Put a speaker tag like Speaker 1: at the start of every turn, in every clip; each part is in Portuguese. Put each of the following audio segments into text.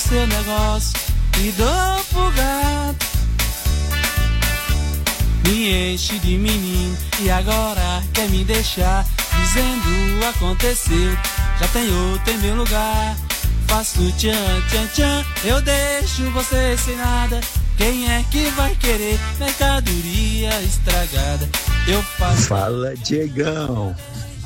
Speaker 1: seu negócio e dou pro gato. Me enche de menino e agora quer me deixar, dizendo aconteceu, já tem outro em meu lugar. Faço tchan, tchan, tchan, eu deixo você sem nada. Quem é que vai querer mercadoria estragada? Eu faço...
Speaker 2: Fala, Diegão.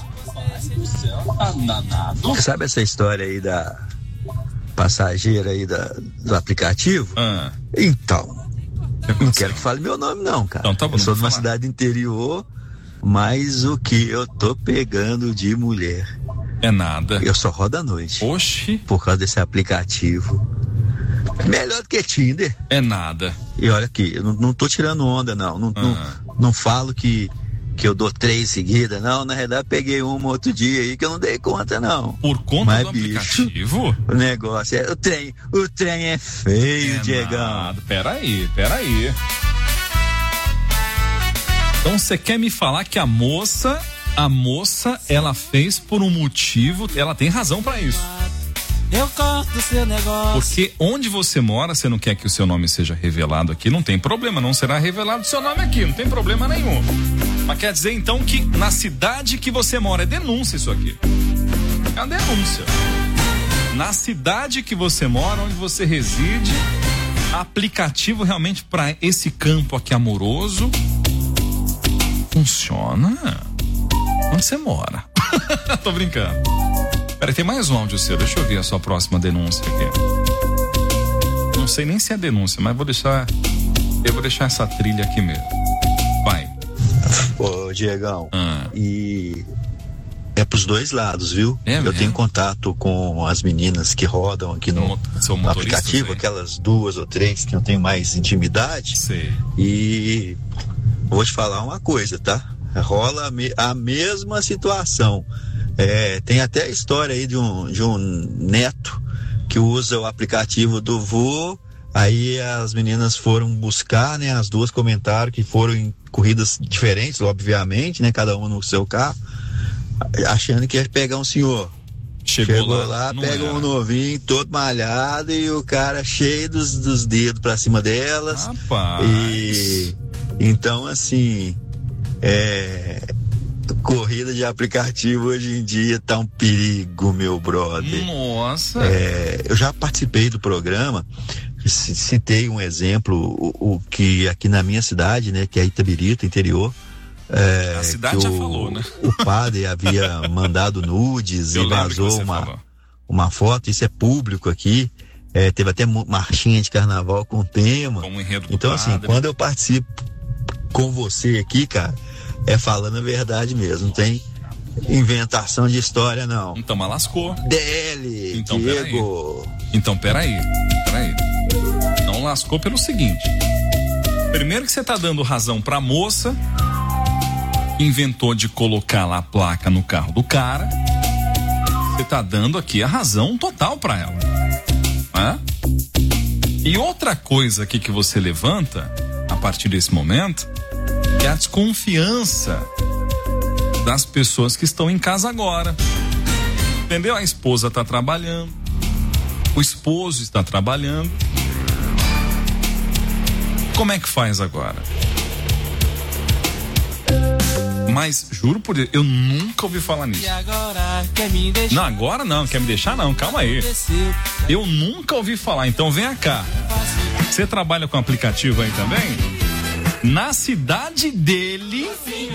Speaker 2: Sabe essa história aí da passageira aí do aplicativo? Então, não quero que fale meu nome não, cara.
Speaker 3: Então, tá bom,
Speaker 2: eu sou de uma
Speaker 3: falar.
Speaker 2: cidade interior, mas o que eu tô pegando de mulher
Speaker 3: é nada.
Speaker 2: Eu só rodo à noite.
Speaker 3: Oxi.
Speaker 2: Por causa desse aplicativo. Melhor do que Tinder.
Speaker 3: É nada.
Speaker 2: E olha aqui, eu não tô tirando onda, não. Não falo que eu dou 3 seguidas, não. Na realidade, peguei uma outro dia aí que eu não dei conta, não.
Speaker 3: Por conta
Speaker 2: mas,
Speaker 3: do
Speaker 2: bicho,
Speaker 3: aplicativo?
Speaker 2: O negócio é... O trem é feio, Diegão.
Speaker 3: Nada. Peraí. Então você quer me falar que a moça, ela fez por um motivo, ela tem razão pra isso.
Speaker 1: Eu corto seu negócio.
Speaker 3: Porque onde você mora, você não quer que o seu nome seja revelado aqui, não tem problema, não será revelado o seu nome aqui, não tem problema nenhum. Mas quer dizer então que na cidade que você mora, é denúncia isso aqui. É uma denúncia. Na cidade que você mora, onde você reside, aplicativo realmente para esse campo aqui amoroso funciona. Onde você mora? Tô brincando. Peraí, tem mais um áudio seu. Deixa eu ver a sua próxima denúncia aqui. Não sei nem se é denúncia, mas eu vou deixar essa trilha aqui mesmo. Vai.
Speaker 2: Ô, Diegão, e é pros dois lados, viu? Eu tenho contato com as meninas que rodam aqui no aplicativo, aquelas 2 ou 3 que eu tenho mais intimidade.
Speaker 3: Sei.
Speaker 2: E vou te falar uma coisa, tá? Rola a mesma situação. Tem até a história aí de um neto que usa o aplicativo do vô. Aí as meninas foram buscar, né? As duas comentaram que foram em corridas diferentes, obviamente, né? Cada uma no seu carro, achando que ia pegar um senhor. Chegou lá, pega um novinho, todo malhado, e o cara cheio dos dedos pra cima delas.
Speaker 3: Rapaz.
Speaker 2: E então, assim, corrida de aplicativo hoje em dia tá um perigo, meu brother.
Speaker 3: Nossa.
Speaker 2: Eu já participei do programa, citei um exemplo, o que aqui na minha cidade, né, que é Itabirito, interior.
Speaker 3: A cidade já falou, né?
Speaker 2: O padre havia mandado nudes e vazou uma foto, isso é público aqui. Teve até marchinha de carnaval com tema.
Speaker 3: Como enredo do
Speaker 2: então,
Speaker 3: padre.
Speaker 2: assim, quando eu participo com você aqui, cara, falando a verdade mesmo, não tem inventação de história, não.
Speaker 3: Então, mas lascou.
Speaker 2: DL,
Speaker 3: então,
Speaker 2: Diego.
Speaker 3: Então, peraí. Não lascou pelo seguinte. Primeiro que você tá dando razão pra moça, inventou de colocar lá a placa no carro do cara. Você tá dando aqui a razão total pra ela. E outra coisa aqui que você levanta, a partir desse momento, é a desconfiança das pessoas que estão em casa agora. Entendeu? A esposa está trabalhando, o esposo está trabalhando. Como é que faz agora? Mas, juro por Deus, eu nunca ouvi falar nisso.
Speaker 1: E agora quer me deixar?
Speaker 3: Não, agora não, quer me deixar não, calma aí. Eu nunca ouvi falar, então venha cá. Você trabalha com aplicativo aí também? Na cidade dele...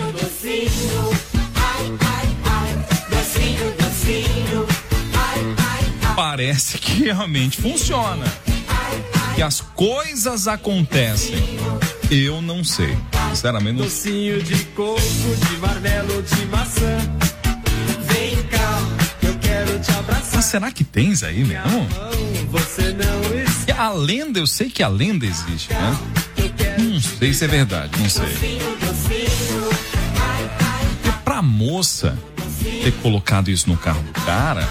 Speaker 3: Parece que realmente funciona. Que as coisas acontecem. Eu não sei. Sinceramente não sei.
Speaker 4: Docinho de coco, de marmelo, de maçã. Vem cá, eu quero te abraçar.
Speaker 3: Mas será que tens aí mesmo?
Speaker 4: Você não está.
Speaker 3: E a lenda, eu sei que a lenda existe, né? Não sei se é verdade, não sei. E pra moça ter colocado isso no carro do cara,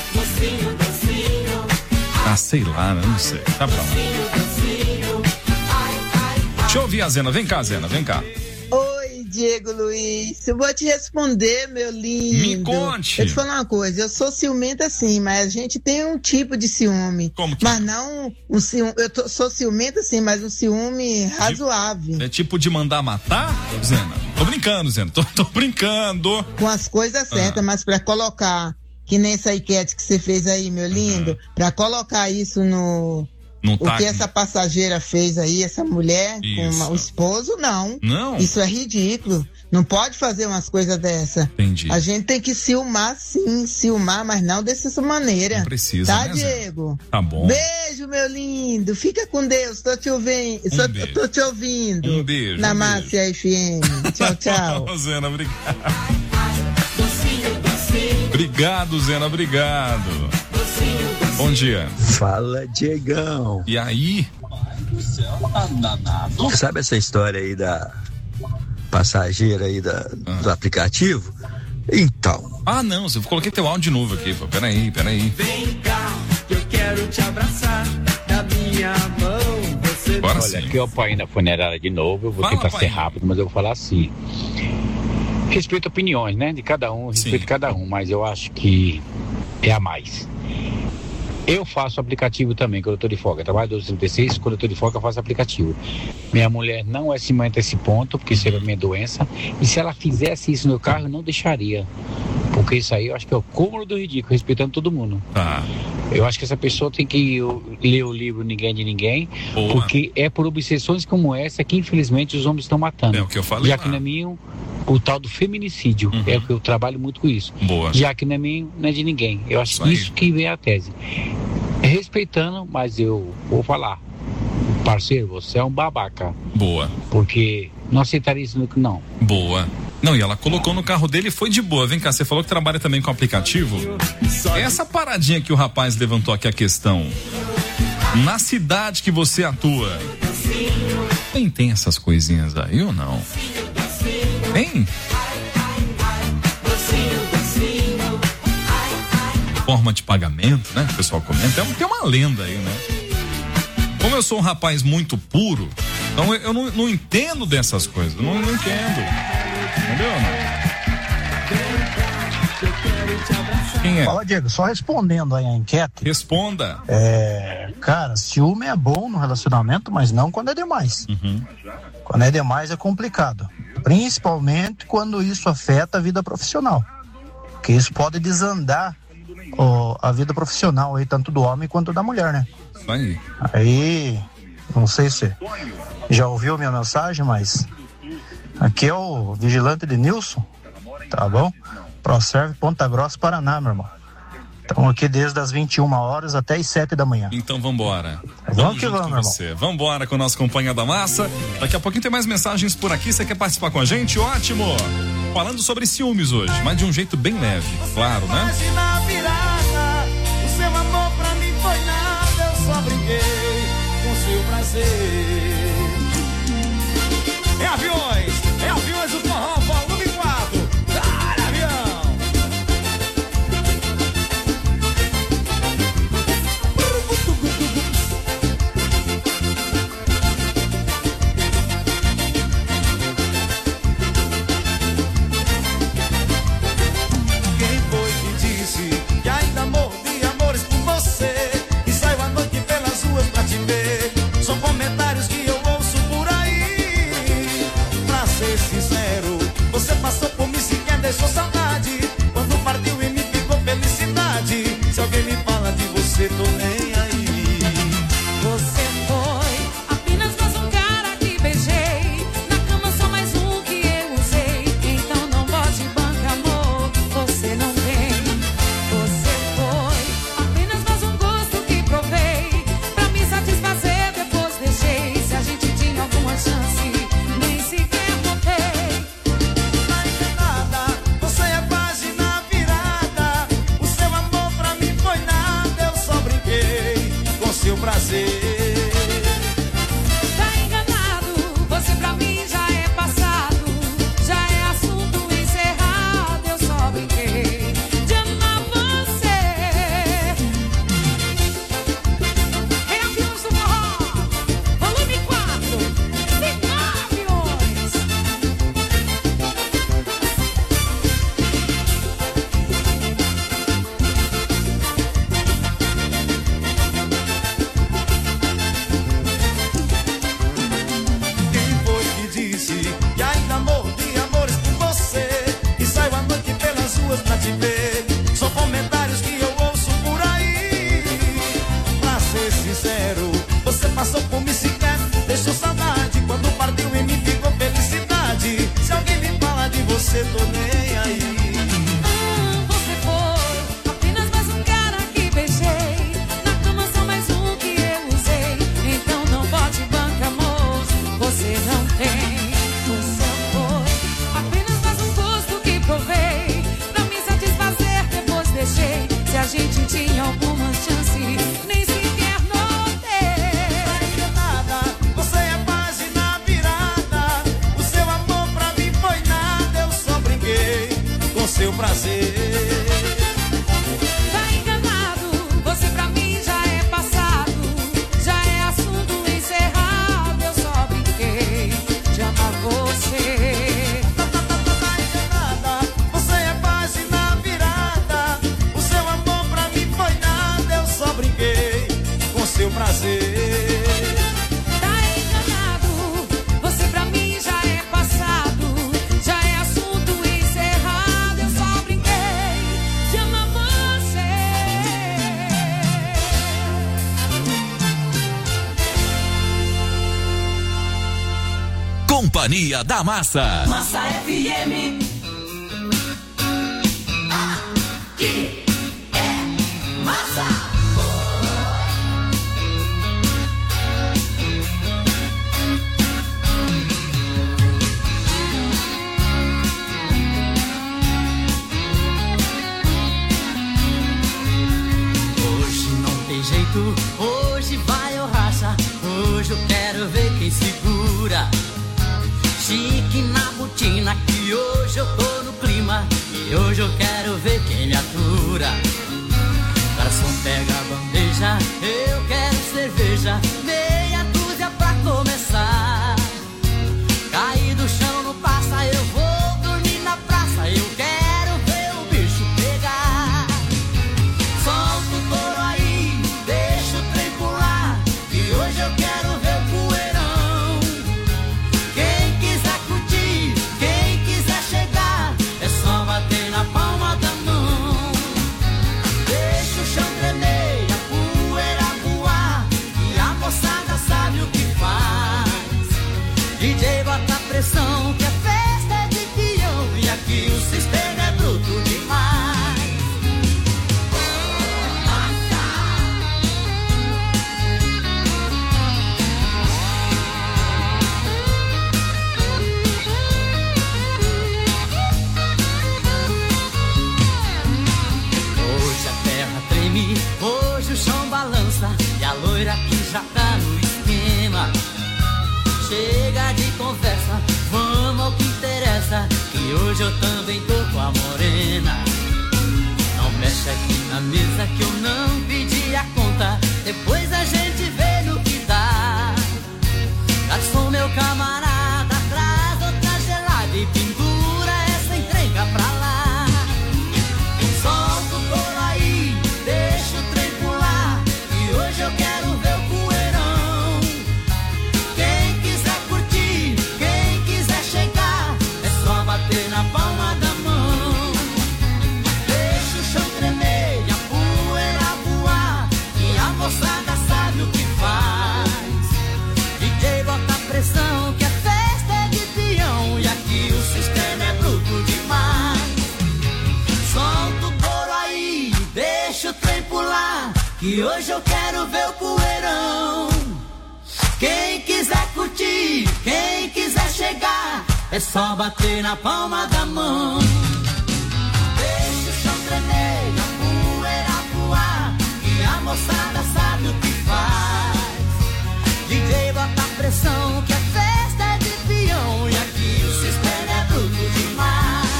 Speaker 3: sei lá, né? Não sei. Tá pra lá. Deixa eu ouvir a Zena. Vem cá, Zena, vem cá.
Speaker 5: Oi, Diego Luiz, eu vou te responder, meu lindo.
Speaker 3: Me conte.
Speaker 5: Eu te falar uma coisa, eu sou ciumenta sim, mas a gente tem um tipo de ciúme.
Speaker 3: Como que?
Speaker 5: Mas não um ciúme, sou ciumenta sim, mas um ciúme razoável.
Speaker 3: É tipo de mandar matar, Zena? Tô brincando, Zena, tô brincando.
Speaker 5: Com as coisas certas, mas pra colocar, que nem essa enquete que você fez aí, meu lindo, pra colocar isso no... O que essa passageira fez aí, essa mulher com o esposo, não. Isso é ridículo. Não pode fazer umas coisas dessa.
Speaker 3: Entendi.
Speaker 5: A gente tem que ciumar, sim, mas não dessa maneira.
Speaker 3: Não precisa,
Speaker 5: tá,
Speaker 3: né,
Speaker 5: Diego?
Speaker 3: Tá bom.
Speaker 5: Beijo, meu lindo. Fica com Deus. Tô te ouvindo. Tô te ouvindo.
Speaker 3: Um beijo.
Speaker 5: Na Márcia FM. Tchau, tchau.
Speaker 3: Zena, obrigado. Obrigado, Zena, obrigado. Bom dia.
Speaker 2: Fala, Diegão.
Speaker 3: E aí?
Speaker 2: Sabe essa história aí da passageira aí do aplicativo? Então.
Speaker 3: Ah, não, eu coloquei teu áudio de novo aqui. Peraí.
Speaker 4: Vem cá, que eu quero te abraçar. Da minha mão, você...
Speaker 3: Agora
Speaker 6: Olha,
Speaker 3: sim.
Speaker 6: aqui é o pai na funerária de novo. Eu vou
Speaker 3: Fala,
Speaker 6: tentar
Speaker 3: pai.
Speaker 6: ser rápido, mas eu vou falar assim. Respeito opiniões, né? De cada um, respeito cada um, mas eu acho que é a mais. Eu faço aplicativo também, quando eu tô de folga. Trabalho 1236, quando eu tô de folga eu faço aplicativo. Minha mulher não é ciumenta a esse ponto, porque isso é minha doença. E se ela fizesse isso no carro, eu não deixaria. Porque isso aí eu acho que é o cúmulo do ridículo, respeitando todo mundo.
Speaker 3: Tá.
Speaker 6: Eu acho que essa pessoa tem que ler o livro Ninguém é de Ninguém,
Speaker 3: Boa.
Speaker 6: porque é por obsessões como essa que infelizmente os homens estão matando.
Speaker 3: É o que eu falei
Speaker 6: Já
Speaker 3: lá.
Speaker 6: que não é minha, o tal do feminicídio, é o que eu trabalho muito com isso.
Speaker 3: Boa.
Speaker 6: Já que não é minha, não é de ninguém. Eu acho
Speaker 3: Isso aí.
Speaker 6: isso que vem a tese. Respeitando, mas eu vou falar, parceiro, você é um babaca.
Speaker 3: Boa.
Speaker 6: Porque não aceitaria isso, não.
Speaker 3: Boa. Não, e ela colocou no carro dele e foi de boa. Vem cá, você falou que trabalha também com aplicativo. Essa paradinha que o rapaz levantou aqui a questão. Na cidade que você atua, tem essas coisinhas aí ou não? Tem? Forma de pagamento, né? O pessoal comenta. Tem uma lenda aí, né? Como eu sou um rapaz muito puro, então eu não entendo dessas coisas. Não entendo. Entendeu? Quem é?
Speaker 7: Fala, Diego, só respondendo aí a enquete.
Speaker 3: Responda.
Speaker 7: Cara, ciúme é bom no relacionamento, mas não quando é demais. Quando é demais é complicado. Principalmente quando isso afeta a vida profissional. Porque isso pode desandar a vida profissional aí, tanto do homem quanto da mulher, né?
Speaker 3: Isso aí.
Speaker 7: Aí, não sei se já ouviu minha mensagem, mas aqui é o vigilante de Nilson, tá bom? ProServe Ponta Grossa, Paraná, meu irmão. Estamos aqui desde as 21 horas até as 7 da manhã.
Speaker 3: Então vambora.
Speaker 7: Vamos que
Speaker 3: junto
Speaker 7: vamos,
Speaker 3: com
Speaker 7: meu
Speaker 3: você. Vambora com o nosso Companhia da Massa. Daqui a pouquinho tem mais mensagens por aqui. Você quer participar com a gente? Ótimo! Falando sobre ciúmes hoje, mas de um jeito bem leve, claro, né?
Speaker 4: Na virada, o seu amor pra mim foi nada, eu só brinquei com seu prazer. É aviões do forró, volume 4. Dá-lhe, avião! Quem foi que disse que ainda morro de amores por você? E saio à noite pelas ruas pra te ver. São comentários que eu ouço por aí. Pra ser sincero, você passou por mim sequer deixou saudade. Quando partiu e me ficou felicidade. Se alguém me fala de você, tô nem aí.
Speaker 8: Você foi apenas mais um cara que beijei. Na cama só mais um que eu usei. Então não bote banca, amor, você não tem. Você foi apenas mais um gosto que provei. Pra me satisfazer depois deixei. Se a gente tinha alguma chance, nem sequer notei.
Speaker 4: Tá enganada, você é página virada. O seu amor pra mim foi nada, eu só brinquei com seu prazer.
Speaker 8: Tá enganado, você pra mim já é passado. Já é assunto encerrado, eu só brinquei de amar você. É aviões do forró, volume 4, 5 aviões.
Speaker 4: passou por mim sequer deixou saudade. Quando partiu em mim ficou felicidade. Se alguém me fala de você, tô nem aí.
Speaker 8: Você foi apenas mais um cara que beijei. Na cama só mais um que eu usei. Então não bote banca, amor, você não tem. Você foi apenas mais um gosto que provei. Pra me satisfazer depois deixei. Se a gente tinha alguma chance, nem sequer notei.
Speaker 4: Tá enganada, você é página virada. O seu amor pra mim foi nada, eu só brinquei com seu prazer.
Speaker 8: Tá enganado, você pra mim já é passado. Já é assunto encerrado, eu só brinquei de amar você.
Speaker 4: Tá enganada, você é página virada. O seu amor pra mim foi nada, eu só brinquei com seu prazer.
Speaker 8: Tá enganado, você pra mim já é passado. Já é assunto encerrado, eu só brinquei de amar você.
Speaker 9: Companhia da Massa.
Speaker 8: Massa FM. Aqui é Massa.
Speaker 10: Hoje não tem jeito, hoje vai ou racha. Hoje eu quero ver quem segura. Chique na botina, que hoje eu tô no clima. E hoje eu quero ver quem me atura. Garçom pega a bandeja, eu quero cerveja. Meia dúzia pra começar. Cair do chão não passa, eu vou dormir na praça. Eu quero ver o bicho pegar. Solta o touro aí, deixa o trem pular. Que hoje eu quero ver o poeirão. Quem quiser curtir, quem quiser chegar, é só bater na palma da mão. Deixa o chão tremer, a poeira voar. E a moçada sabe o que faz. DJ bota pressão, que a festa é de peão. E aqui o sistema é bruto demais. Hoje a terra treme, hoje o chão balança. E a loira que já tá no esquema. Chega de conversa, vamos ao que interessa. Que hoje eu também tô com a morena. Não mexe aqui na mesa que eu não pedi a conta. Depois a gente vê no que dá. Garçom, meu camarada, traz outra gelada e pendura essa encrenca pra lá. Solta o couro aí, deixa o trem pular. E hoje eu quero ver o poeirão. Quem quiser curtir, quem quiser chegar, é só bater na palma da mão. Deixa o chão tremer e a poeira voar. E a moçada sabe o que faz. DJ bota pressão, que a festa é de peão. E aqui o sistema é bruto demais. Solta o couro aí, deixa o trem pular. Que hoje eu quero ver o poeirão. Quem quiser curtir, quem quiser chegar, é só bater na palma da mão. Deixa o chão tremer, a poeira voar. E a moçada sabe o que faz. DJ bota pressão, que a festa é de peão. E aqui o sistema é bruto demais.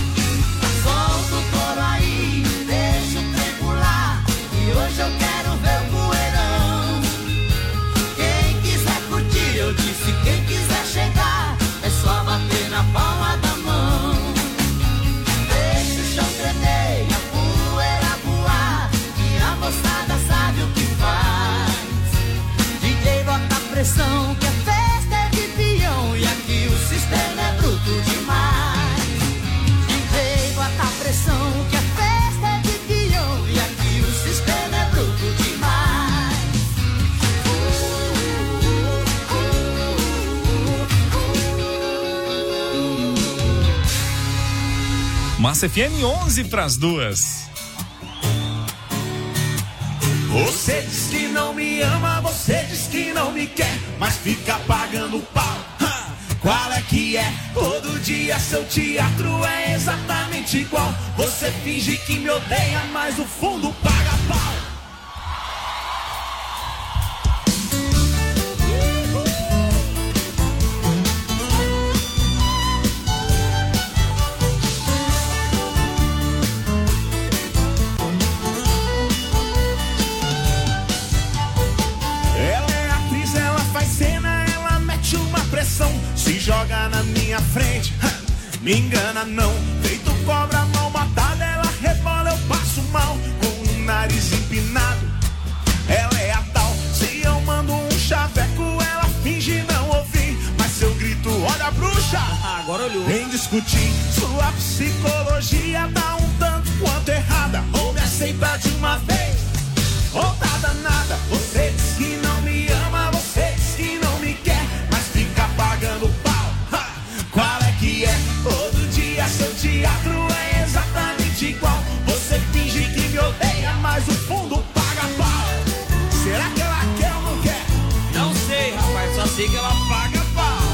Speaker 10: Solta o touro aí, deixa o trem pular. E hoje eu quero ver o poeirão. Quem quiser curtir, eu disse, quem quiser chegar, é só bater na palma da mão. Deixa o chão tremer, a poeira voar. E a moçada sabe o que faz. DJ bota pressão, que a festa é de peão. E aqui o sistema é bruto demais. DJ bota pressão, que a festa é de peão. E aqui o sistema é bruto demais.
Speaker 3: Massa FM 11 pras 2.
Speaker 4: Você diz que não me ama, você diz que não me quer, mas fica pagando pau. Qual é que é? Todo dia seu teatro é exatamente igual. Você finge que me odeia, mas o fundo paga pau. Se joga na minha frente, me engana não. Feito cobra mal matada, ela rebola, eu passo mal. Com o nariz empinado, ela é a tal. Se eu mando um chaveco, ela finge não ouvir. Mas se eu grito, olha a bruxa, agora olhou. Vem discutir, sua psicologia tá um tanto quanto errada. Ou me aceita de uma vez, ou tá danada. Você diz que não me ama, você diz que não me quer, mas fica pagando pau. Qual é que é? Todo dia seu teatro é exatamente igual. Você finge que me odeia, mas o fundo paga pau. Será que ela quer ou não quer?
Speaker 1: Não sei, rapaz, só sei que ela paga pau.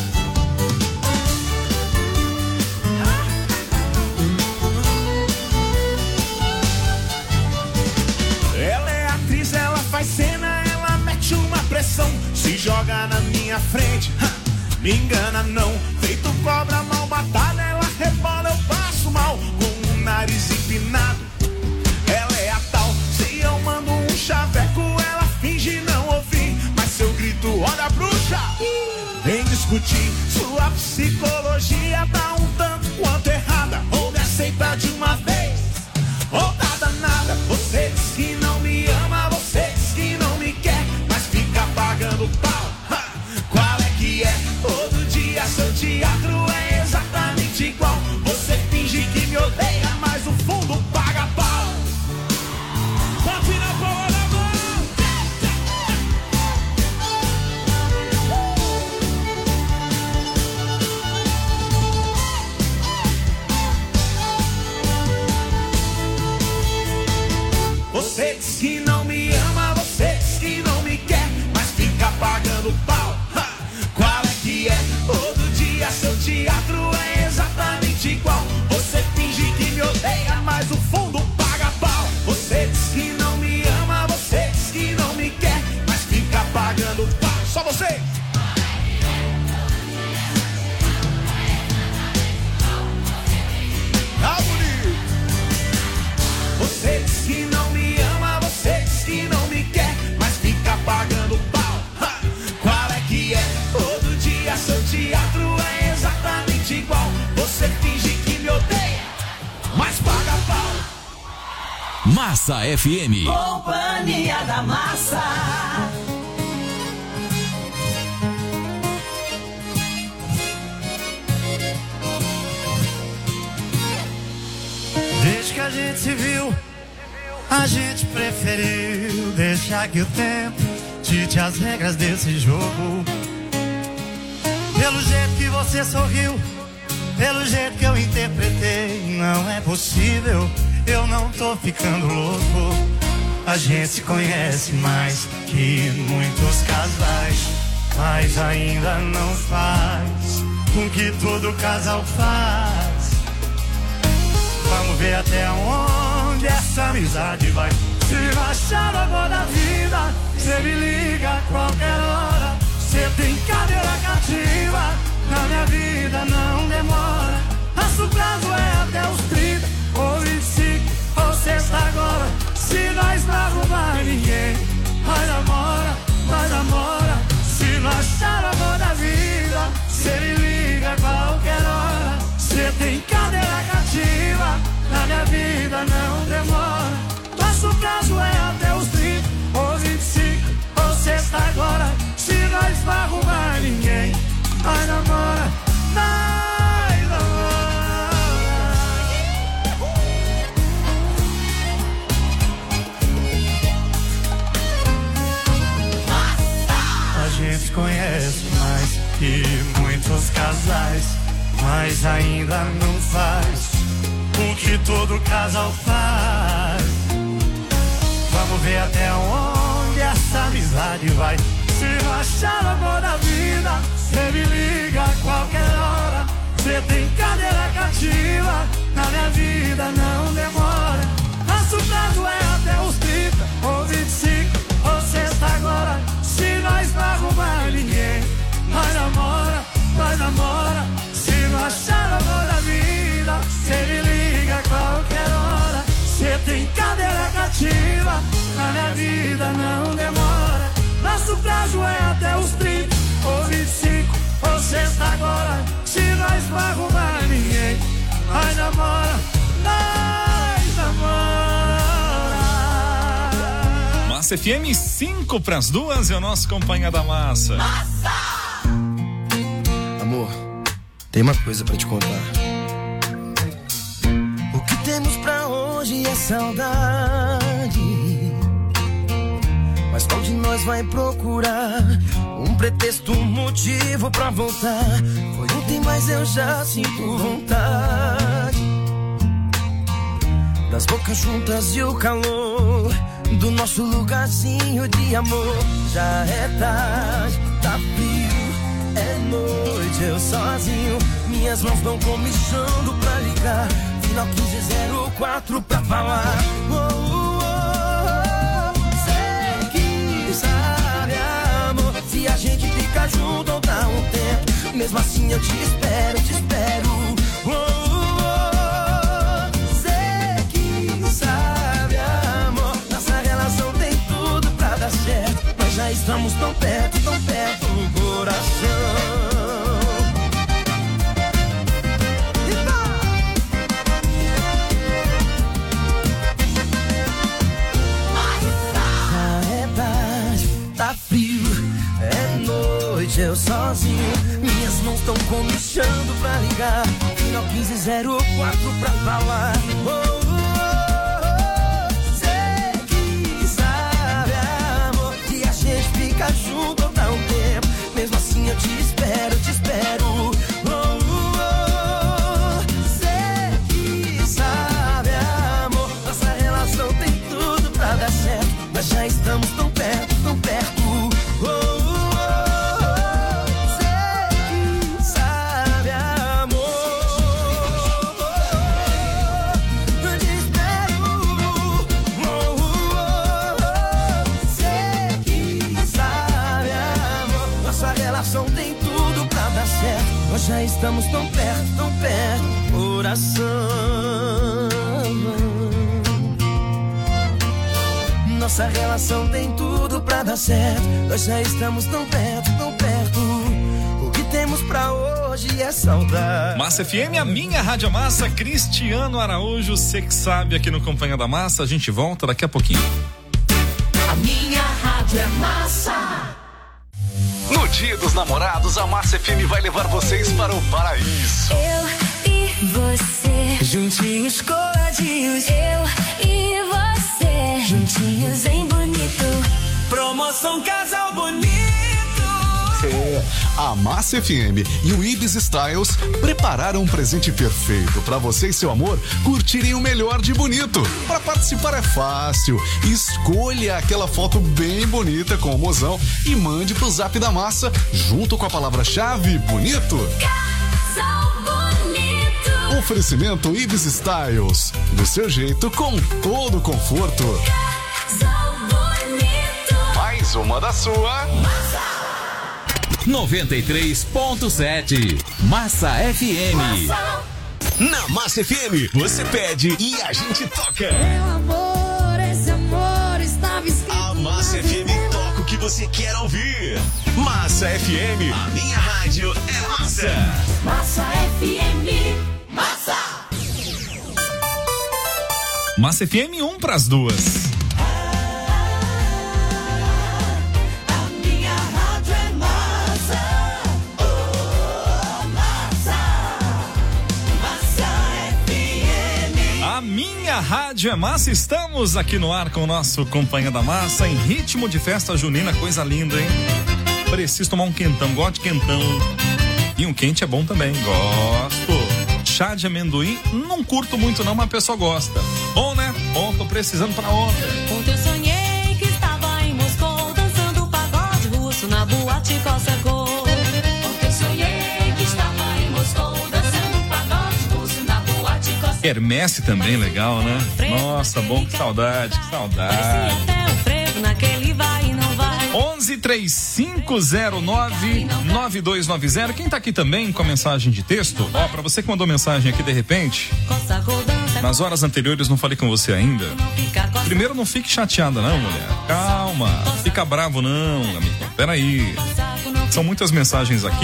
Speaker 4: Ela é atriz, ela faz cena, ela mete uma pressão. Se joga na minha frente, me engana não. Feito cobra mal matada, ela rebola, eu passo mal. Com o nariz empinado, ela é a tal. Se eu mando um chaveco, ela finge não ouvir. Mas se eu grito, olha a bruxa, vem discutir. Sua psicologia tá um tanto quanto errada. Ou me aceita de uma vez, ou tá danada. Você diz que não me ama, você diz que não me quer, mas fica pagando pau. Qual é que é? Todo dia seu teatro é exatamente igual. Você finge que me odeia, mas o fundo paga pau. Bate na palma da mão. Você diz que não me ama, você diz que não me quer, mas fica pagando pau. Qual é que é? Todo dia seu teatro é exatamente igual. Você finge que me odeia, mas o fundo paga pau. Você diz que não me ama, você diz que não me quer, mas fica pagando pau. Só você! Ah, bonito! Você diz que não me ama, você diz que não me quer, mas fica pagando pau. Qual é que é? Todo dia seu teatro é exatamente igual. Você finge que me odeia, mas paga pau.
Speaker 9: Massa FM.
Speaker 8: Companhia da Massa.
Speaker 4: Desde que a gente se viu, a gente preferiu deixar que o tempo dite as regras desse jogo. Pelo jeito que você sorriu, pelo jeito que eu interpretei, não é possível, eu não tô ficando louco. A gente se conhece mais que muitos casais, mas ainda não faz com que todo casal faz. Vamos ver até onde essa amizade vai. Se não achar agora da vida, cê me liga a qualquer hora. Cê tem cadeira cativa, na minha vida não demora. Nosso prazo é até os 30, ou 25, ou sexta agora. Se nós não arrumar ninguém, vai namora, vai namora. Se não achar agora da vida, cê me liga a qualquer hora. Cê tem cadeira cativa, na minha vida não demora. Nosso prazo é até os 30, ou 25, ou sexta agora. Se nós não arrumar ninguém, vai namora, vai namora. A gente conhece mais que muitos casais, mas ainda não faz o que todo casal faz. Vamos ver até onde essa amizade vai. Se não achar o amor da vida, cê me liga a qualquer hora. Cê tem cadeira cativa, na minha vida não demora. Nosso prazo é até os 30 ou 25 ou sexta agora. Se nós não arrumar ninguém, nós namora, nós namora. Se não achar o amor da vida, cê me liga a qualquer hora. Cê tem cadeira cativa, na minha vida não demora. Nosso prazo é até os 30 ou 25 ou sexta agora. Se nós não arrumar ninguém, nós namora, nós namora.
Speaker 3: Massa FM 1:02 é o nosso Companhia da Massa.
Speaker 11: Amor, tem uma coisa pra te contar. O que temos pra hoje é saudade. Mas qual de nós vai procurar um pretexto, um motivo pra voltar? Foi ontem, mas eu já sinto vontade das bocas juntas e o calor do nosso lugarzinho de amor. Já é tarde, tá frio, é noite, eu sozinho. Minhas mãos vão comichando pra ligar. Final 1504 pra falar. Sabe, amor, se a gente fica junto ou dá um tempo, mesmo assim eu te espero, te espero. Sei que sabe, amor, nossa relação tem tudo pra dar certo. Nós já estamos tão perto no coração. Tá frio, é noite, eu sozinho. Minhas mãos tão comichando pra ligar. Final 1504 pra falar. Sei que sabe, amor, que a gente fica junto ou dá um tempo. Mesmo assim eu te espero, te espero. Sei que sabe, amor, nossa relação tem tudo pra dar certo. Nós já estamos tão perto, tão perto. Sei que sabe, amor, eu te espero. Sei que sabe, amor, nossa relação tem tudo pra dar certo. Nós já estamos tão perto, coração. Nossa relação tem tudo pra dar certo. Nós já estamos tão perto, tão perto. O que temos pra hoje é saudade.
Speaker 3: Massa FM, a minha Rádio Massa. Cristiano Araújo, cê que sabe, aqui no Companhia da Massa. A gente volta daqui a pouquinho.
Speaker 8: A minha Rádio é Massa.
Speaker 9: No Dia dos Namorados, a Massa FM vai levar vocês para o paraíso.
Speaker 8: Eu e você, juntinhos coladinhos. Eu e você, juntinhos em bonito. Promoção Casal Bonito.
Speaker 12: A Massa FM e o Ibis Styles prepararam um presente perfeito para você e seu amor curtirem o melhor de bonito. Para participar é fácil. Escolha aquela foto bem bonita com o mozão e mande pro Zap da Massa junto com a palavra-chave bonito.
Speaker 8: Casal Bonito.
Speaker 12: Oferecimento Ibis Styles. Do seu jeito, com todo o conforto.
Speaker 8: Casal Bonito.
Speaker 12: Mais uma da sua.
Speaker 8: Massa.
Speaker 9: 93.7 Massa FM.
Speaker 8: Massa.
Speaker 9: Na Massa FM, você pede e a gente toca.
Speaker 8: Meu amor, esse amor estava escrito.
Speaker 9: A Massa FM toca o que você quer ouvir. Massa FM, a minha rádio é massa.
Speaker 8: Massa FM. Massa.
Speaker 3: Massa FM 1:02. A minha rádio é massa, estamos aqui no ar com o nosso Companhia da Massa, em ritmo de festa junina, coisa linda, hein? Preciso tomar um quentão, gosto de quentão. E um quente é bom também, gosto. chá de amendoim, não curto muito não, mas a pessoa gosta. Bom, né? Bom, tô precisando pra ontem.
Speaker 8: Ontem eu sonhei que estava em Moscou, dançando pagode russo na boate Cossacô. Ontem eu sonhei que estava em Moscou, dançando pagode russo na boate Cossacô.
Speaker 3: Quermesse também, legal, né? Nossa, bom, que saudade, que saudade.
Speaker 8: Parecia até um frevo naquele vai e não vai.
Speaker 3: 1135099290. Quem tá aqui também com a mensagem de texto? Ó, pra você que mandou mensagem aqui de repente, nas horas anteriores não falei com você ainda. Primeiro, não fique chateada não, mulher. Calma, fica bravo não, amigo. Peraí. São muitas mensagens aqui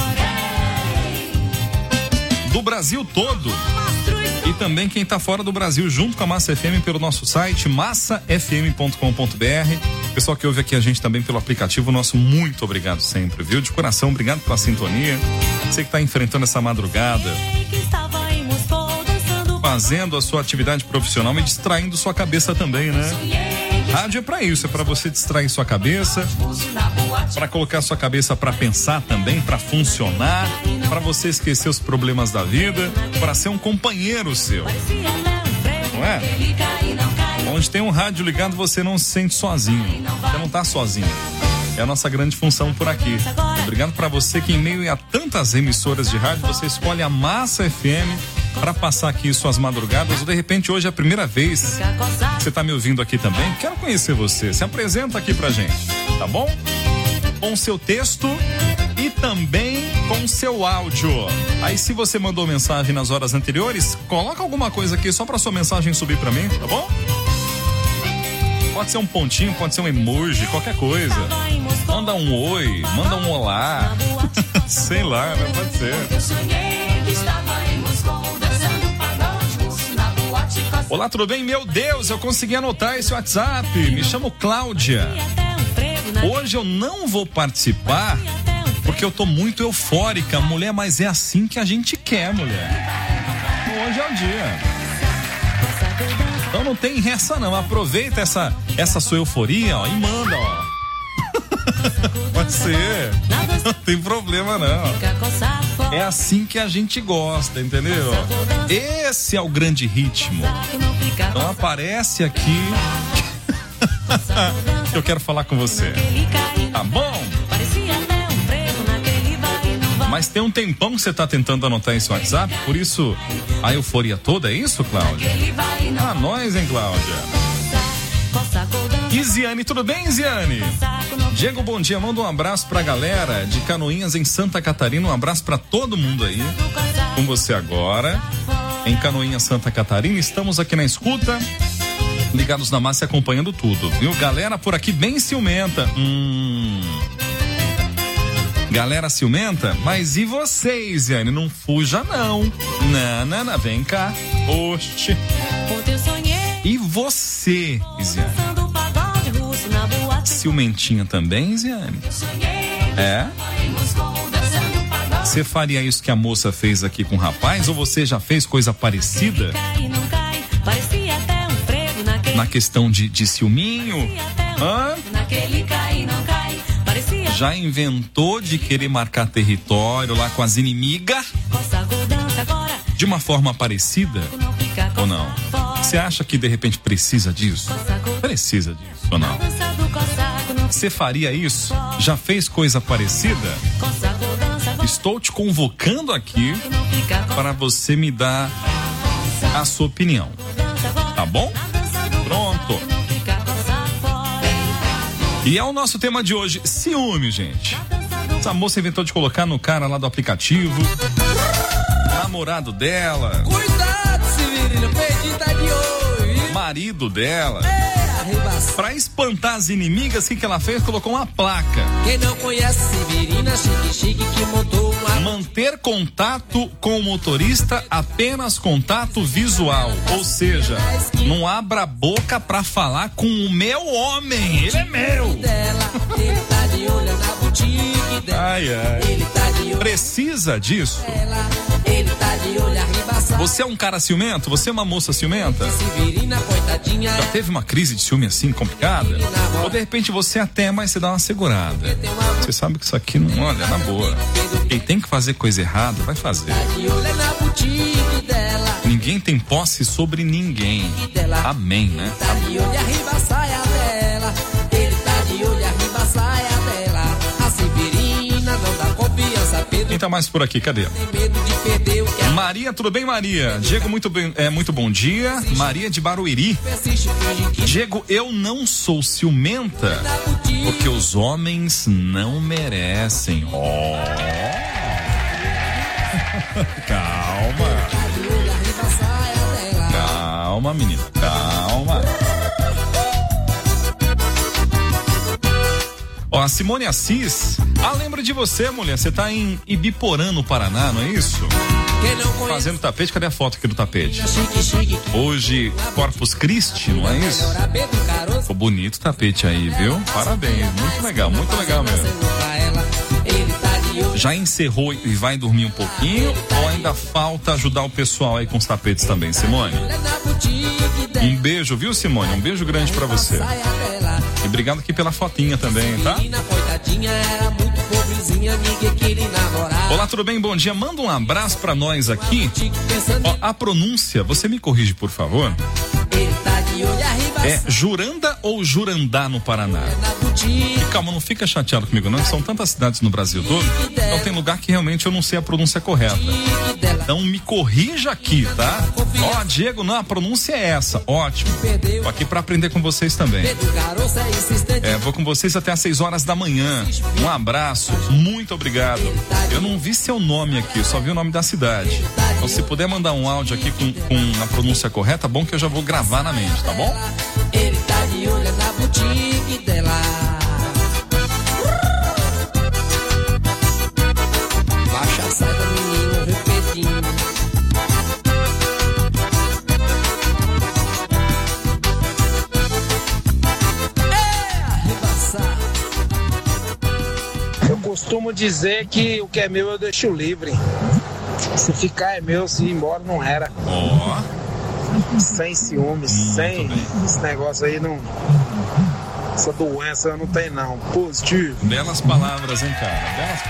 Speaker 3: do Brasil todo. E também quem tá fora do Brasil, junto com a Massa FM, pelo nosso site massafm.com.br. Pessoal que ouve aqui a gente também pelo aplicativo, nosso muito obrigado sempre, viu? De coração, obrigado pela sintonia. Você que tá enfrentando essa madrugada, fazendo a sua atividade profissional e distraindo sua cabeça também, né? Rádio é pra isso, é pra você distrair sua cabeça, pra colocar sua cabeça pra pensar também, pra funcionar, pra você esquecer os problemas da vida, pra ser um companheiro seu, não é? Onde tem um rádio ligado você não se sente sozinho, você não tá sozinho. É a nossa grande função por aqui. Obrigado pra você que em meio a tantas emissoras de rádio, você escolhe a Massa FM para passar aqui suas madrugadas, ou de repente hoje é a primeira vez que você tá me ouvindo aqui também. Quero conhecer você, se apresenta aqui pra gente, tá bom? Com seu texto e também com seu áudio. Aí se você mandou mensagem nas horas anteriores, coloca alguma coisa aqui só pra sua mensagem subir pra mim, tá bom? Pode ser um pontinho, pode ser um emoji, qualquer coisa. Manda um oi, manda um olá. Sei lá, né? Pode ser. Olá, tudo bem? Meu Deus, eu consegui anotar esse WhatsApp. Me chamo Cláudia. Hoje eu não vou participar porque eu tô muito eufórica, mulher, mas é assim que a gente quer, mulher. Hoje é o dia. Então não tem essa não. Aproveita essa sua euforia, ó, e manda, ó. Pode ser. Não tem problema não. É assim que a gente gosta, entendeu? Esse é o grande ritmo. Então aparece aqui que eu quero falar com você. Tá bom? Mas tem um tempão que você tá tentando anotar esse WhatsApp, por isso a euforia toda, é isso, Cláudia? Ah, nós, hein, Cláudia? Isiane, tudo bem, Isiane? Diego, bom dia, manda um abraço pra galera de Canoinhas em Santa Catarina, um abraço pra todo mundo aí, com você agora, em Canoinhas, Santa Catarina, estamos aqui na escuta, ligados na massa e acompanhando tudo, viu? Galera por aqui bem ciumenta, Galera ciumenta, mas e você, Isiane? Não fuja não, não, vem cá, oxe. E você, Isiane? Ciumentinha também, Isiane? É? Você faria isso que a moça fez aqui com o rapaz? Ou você já fez coisa parecida? Na questão de ciúminho? Hã? Já inventou de querer marcar território lá com as inimigas? De uma forma parecida? Ou não? Você acha que de repente precisa disso? Precisa disso ou não? Você faria isso? Já fez coisa parecida? Estou te convocando aqui para você me dar a sua opinião. Tá bom? Pronto. E é o nosso tema de hoje, ciúme, gente. Essa moça inventou de colocar no cara lá do aplicativo, namorado dela.
Speaker 13: Cuidado, Severino, perdi tá de olho.
Speaker 3: Marido dela. Pra espantar as inimigas, o que ela fez? Colocou uma placa.
Speaker 13: Quem não conhece Severina, chique que montou uma...
Speaker 3: Manter contato com o motorista, apenas contato visual. Ou seja, não abra a boca pra falar com o meu homem. Ele é meu.
Speaker 13: Ele tá de olho na boutique dela.
Speaker 3: Ai.
Speaker 13: Ele tá de olho.
Speaker 3: Precisa disso?
Speaker 13: Ele tá de olho arrebaçado.
Speaker 3: Você é um cara ciumento? Você é uma moça ciumenta? Já teve uma crise de ciúme assim complicada? Ou de repente você até, mas você dá uma segurada. Você sabe que isso aqui não, olha, na boa. Quem tem que fazer coisa errada, vai fazer. Ninguém tem posse sobre ninguém. Amém, né?
Speaker 13: Tá de olho arriba a saia dela. Ele tá de olho arriba a saia dela. A Severina não dá confiança, Pedro.
Speaker 3: Quem tá mais por aqui? Cadê?
Speaker 13: Tem medo de perder o que é.
Speaker 3: Maria, tudo bem, Maria? Diego, muito bom dia. Maria de Barueri. Diego, eu não sou ciumenta porque os homens não merecem. Calma, menina, calma. Ó, a Simone Assis, lembra de você, mulher, você tá em Ibiporã, no Paraná, não é isso? Fazendo tapete, cadê a foto aqui do tapete? Hoje, Corpus Christi, não é isso? Ficou bonito o tapete aí, viu? Parabéns, muito legal mesmo. Já encerrou e vai dormir um pouquinho ou ainda falta ajudar o pessoal aí com os tapetes também, Simone? Um beijo, viu, Simone? Um beijo grande pra você. E obrigado aqui pela fotinha também, tá? Olá, tudo bem? Bom dia. Manda um abraço pra nós aqui. Ó, a pronúncia, você me corrige, por favor? É Juranda ou Jurandá no Paraná? E calma, não fica chateado comigo não, que são tantas cidades no Brasil todo, então tem lugar que realmente eu não sei a pronúncia correta. Então me corrija aqui, tá? Ó, Diego, não, a pronúncia é essa, ótimo. Tô aqui pra aprender com vocês também. Vou com vocês até às 6 horas da manhã. Um abraço, muito obrigado. Eu não vi seu nome aqui, só vi o nome da cidade. Então se puder mandar um áudio aqui com a pronúncia correta, bom que eu já vou gravar na mente, tá bom?
Speaker 13: Ele tá de olho na boutique dela. Baixa a saia da menina, vê peitinho. Arrebaçar.
Speaker 14: Eu costumo dizer que o que é meu eu deixo livre. Se ficar é meu, se ir embora não era. Sem ciúmes, sem esse negócio aí, não. Essa doença eu não tenho não. Positivo.
Speaker 3: Belas palavras, hein, cara? Belas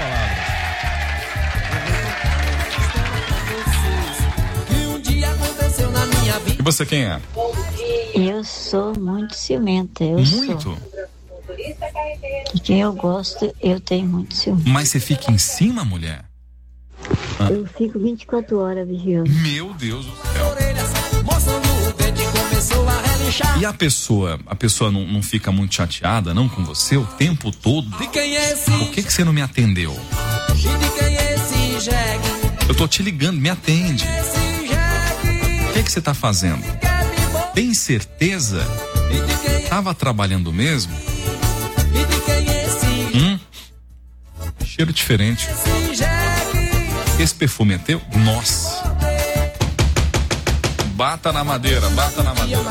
Speaker 3: palavras. E você quem é?
Speaker 15: Eu sou muito ciumenta.
Speaker 3: Muito?
Speaker 15: De quem eu gosto, eu tenho muito ciúme.
Speaker 3: Mas você fica em cima, mulher?
Speaker 15: Eu fico 24 horas vigiando.
Speaker 3: Meu Deus do céu. E a pessoa não fica muito chateada, não, com você o tempo todo? Por que você não me atendeu? Eu tô te ligando, me atende. O que você tá fazendo? Tem certeza? Tava trabalhando mesmo? Cheiro diferente. Esse perfume é teu? Nossa. Bata na madeira, bata na madeira.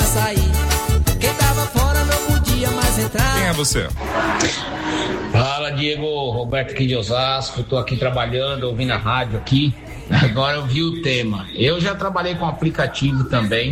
Speaker 3: Quem é você?
Speaker 16: Fala, Diego, Roberto aqui de Osasco. Tô aqui trabalhando, ouvindo a rádio aqui. Agora eu vi o tema. Eu já trabalhei com aplicativo também.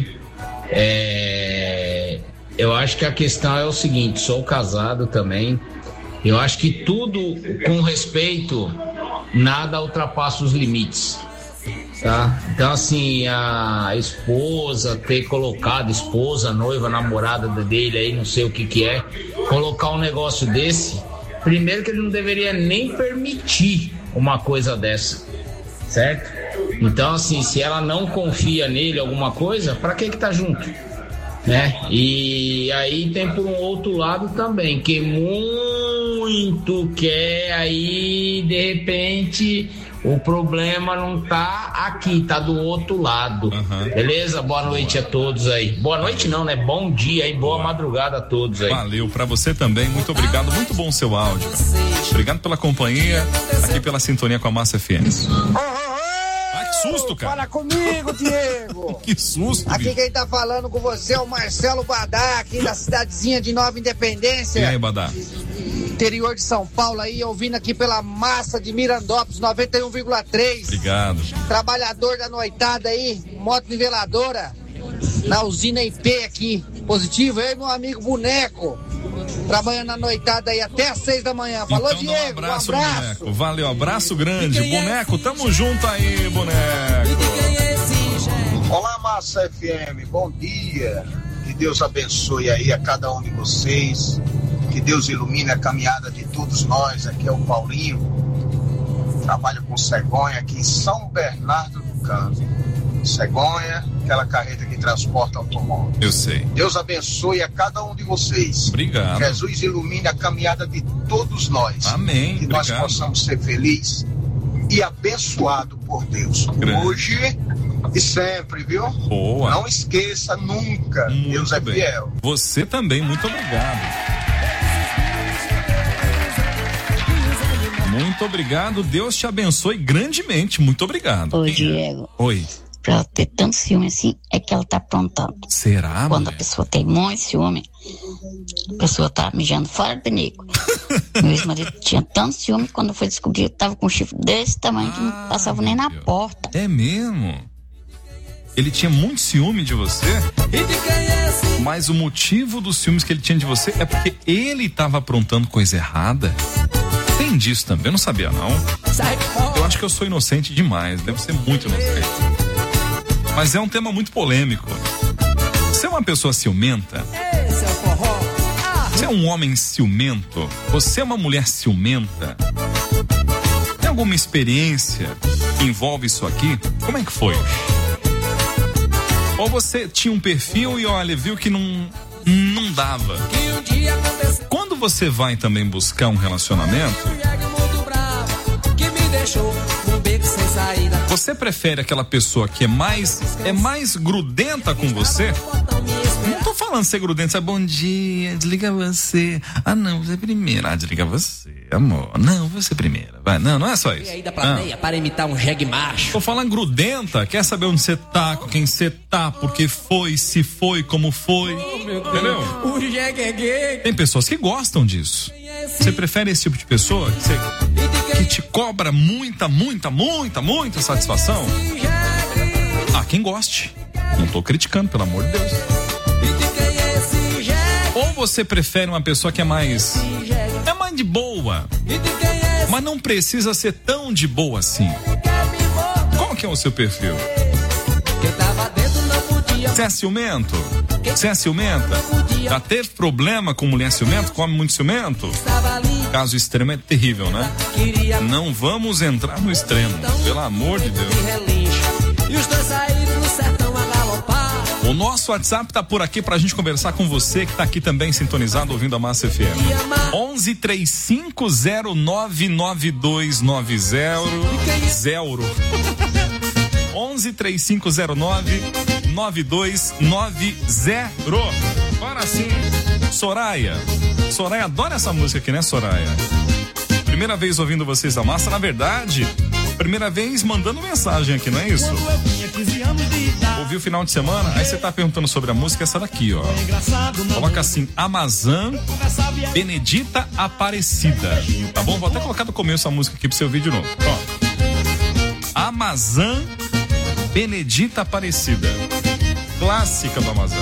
Speaker 16: Eu acho que a questão é o seguinte, sou casado também. Eu acho que tudo com respeito, nada ultrapassa os limites, tá? Então, assim, a esposa ter colocado, noiva, namorada dele aí, não sei o que é, colocar um negócio desse, primeiro que ele não deveria nem permitir uma coisa dessa, certo? Então, assim, se ela não confia nele, alguma coisa, pra que tá junto? Né? E aí tem por um outro lado também, que muito quer, aí de repente o problema não tá aqui, tá do outro lado. Beleza? Boa noite a todos aí. Boa noite não, né? Bom dia e boa madrugada a todos aí.
Speaker 3: Valeu, pra você também, muito obrigado, muito bom o seu áudio. Obrigado pela companhia, aqui pela sintonia com a Massa FM. Que susto, cara.
Speaker 17: Fala comigo, Diego.
Speaker 3: Que susto,
Speaker 17: Aqui quem tá falando com você é o Marcelo Badá, aqui da cidadezinha de Nova Independência.
Speaker 3: E aí, Badá?
Speaker 17: Interior de São Paulo aí, ouvindo aqui pela Massa de Mirandópolis, 91,3.
Speaker 3: Obrigado.
Speaker 17: Trabalhador da noitada aí, moto niveladora, na usina IP aqui, positivo. Eu e meu amigo Boneco, trabalhando na noitada aí até às 6 da manhã. Falou,
Speaker 3: então,
Speaker 17: Diego,
Speaker 3: um abraço. Boneco. Valeu, abraço grande. Boneco, tamo junto aí, Boneco.
Speaker 18: Olá, Massa FM, bom dia. Que Deus abençoe aí a cada um de vocês. Que Deus ilumine a caminhada de todos nós. Aqui é o Paulinho. Trabalho com cegonha aqui em São Bernardo do Campo. Cegonha, aquela carreta que transporta automóvel.
Speaker 3: Eu sei.
Speaker 18: Deus abençoe a cada um de vocês.
Speaker 3: Obrigado.
Speaker 18: Jesus ilumine a caminhada de todos nós.
Speaker 3: Amém.
Speaker 18: Que
Speaker 3: Obrigado.
Speaker 18: nós possamos ser felizes e abençoados por Deus.
Speaker 3: Grande.
Speaker 18: Hoje e sempre, viu?
Speaker 3: Boa.
Speaker 18: Não esqueça nunca.
Speaker 3: Muito
Speaker 18: Deus é
Speaker 3: bem.
Speaker 18: fiel.
Speaker 3: Você também, muito obrigado. Muito obrigado. Deus te abençoe grandemente. Muito obrigado.
Speaker 15: Ô, Diego.
Speaker 3: Oi.
Speaker 15: Pra ela ter tanto ciúme assim, é que ela tá aprontando.
Speaker 3: Será,
Speaker 15: Quando
Speaker 3: mulher?
Speaker 15: a pessoa tem muito ciúme, a pessoa tá mijando fora do pinico. Meu ex-marido tinha tanto ciúme que quando foi descobrir, tava com um chifre desse tamanho que não passava nem na porta.
Speaker 3: É mesmo? Ele tinha muito ciúme de você? Mas o motivo dos ciúmes que ele tinha de você é porque ele tava aprontando coisa errada? Tem disso também, eu não sabia não. Eu acho que eu sou inocente demais, devo ser muito inocente. Mas é um tema muito polêmico. Você é uma pessoa ciumenta? Você é um homem ciumento? Você é uma mulher ciumenta? Tem alguma experiência que envolve isso aqui? Como é que foi? Ou você tinha um perfil e olha, viu que não dava? Quando você vai também buscar um relacionamento, você prefere aquela pessoa que é mais grudenta com você? Não tô falando ser grudento, sabe? Bom dia, desliga você. Ah, não, você primeiro. Ah, desliga você, amor. Não, você primeiro. Vai, não é só isso.
Speaker 13: E aí da plateia para imitar um jegue macho.
Speaker 3: Tô falando grudenta, quer saber onde você tá, com quem você tá, porque foi, se foi, como foi. Entendeu?
Speaker 13: O jegue é gay.
Speaker 3: Tem pessoas que gostam disso. Você prefere esse tipo de pessoa? Que te cobra muita satisfação? Ah, quem goste. Não tô criticando, pelo amor de Deus. Ou você prefere uma pessoa que é mais de boa, mas não precisa ser tão de boa assim? Qual que é o seu perfil? Você é ciumento? Você é ciumenta? Já teve problema com mulher ciumenta? Come muito ciumento? Caso extremo é terrível, né? Não vamos entrar no extremo, pelo amor de Deus.
Speaker 13: E os dois saíram no sertão a galopar.
Speaker 3: O nosso WhatsApp tá por aqui pra gente conversar com você que tá aqui também sintonizado ouvindo a Massa FM. 1135099290 1135099290. Agora sim. Soraya adora essa música aqui, né, Soraya? Primeira vez ouvindo vocês da Massa, na verdade, primeira vez mandando mensagem aqui, não é isso? Ouviu o final de semana? Aí você tá perguntando sobre a música, essa daqui, ó. Coloca assim, Amazã, Benedita Aparecida. Tá bom? Vou até colocar no começo a música aqui pra você ouvir de novo. Ó. Amazã, Benedita Aparecida. Clássica do Amazã.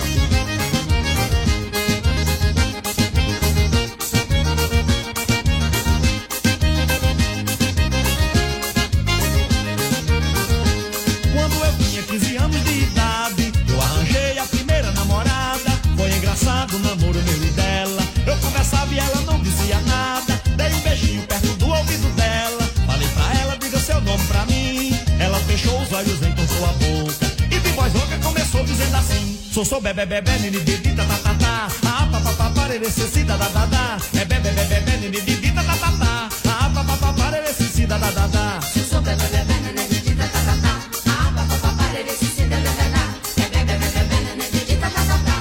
Speaker 4: Do namoro meu e dela, eu conversava e ela não dizia nada. Dei um beijinho perto do ouvido dela, falei pra ela, diga seu nome pra mim. Ela fechou os olhos, entortou a boca e de voz rouca começou dizendo assim: sou bebê, nini, bibi, tatatá. Ah, papapá, parerecida, dadadá. É bebê, nini, bibi, tatatá. Ah, papapá, parerecida, dadadá. Sou bebê, nini, bibi, tatatá. Ah, papapá, parerecida, dadadá. É bebê, nini, bibi, tatatá.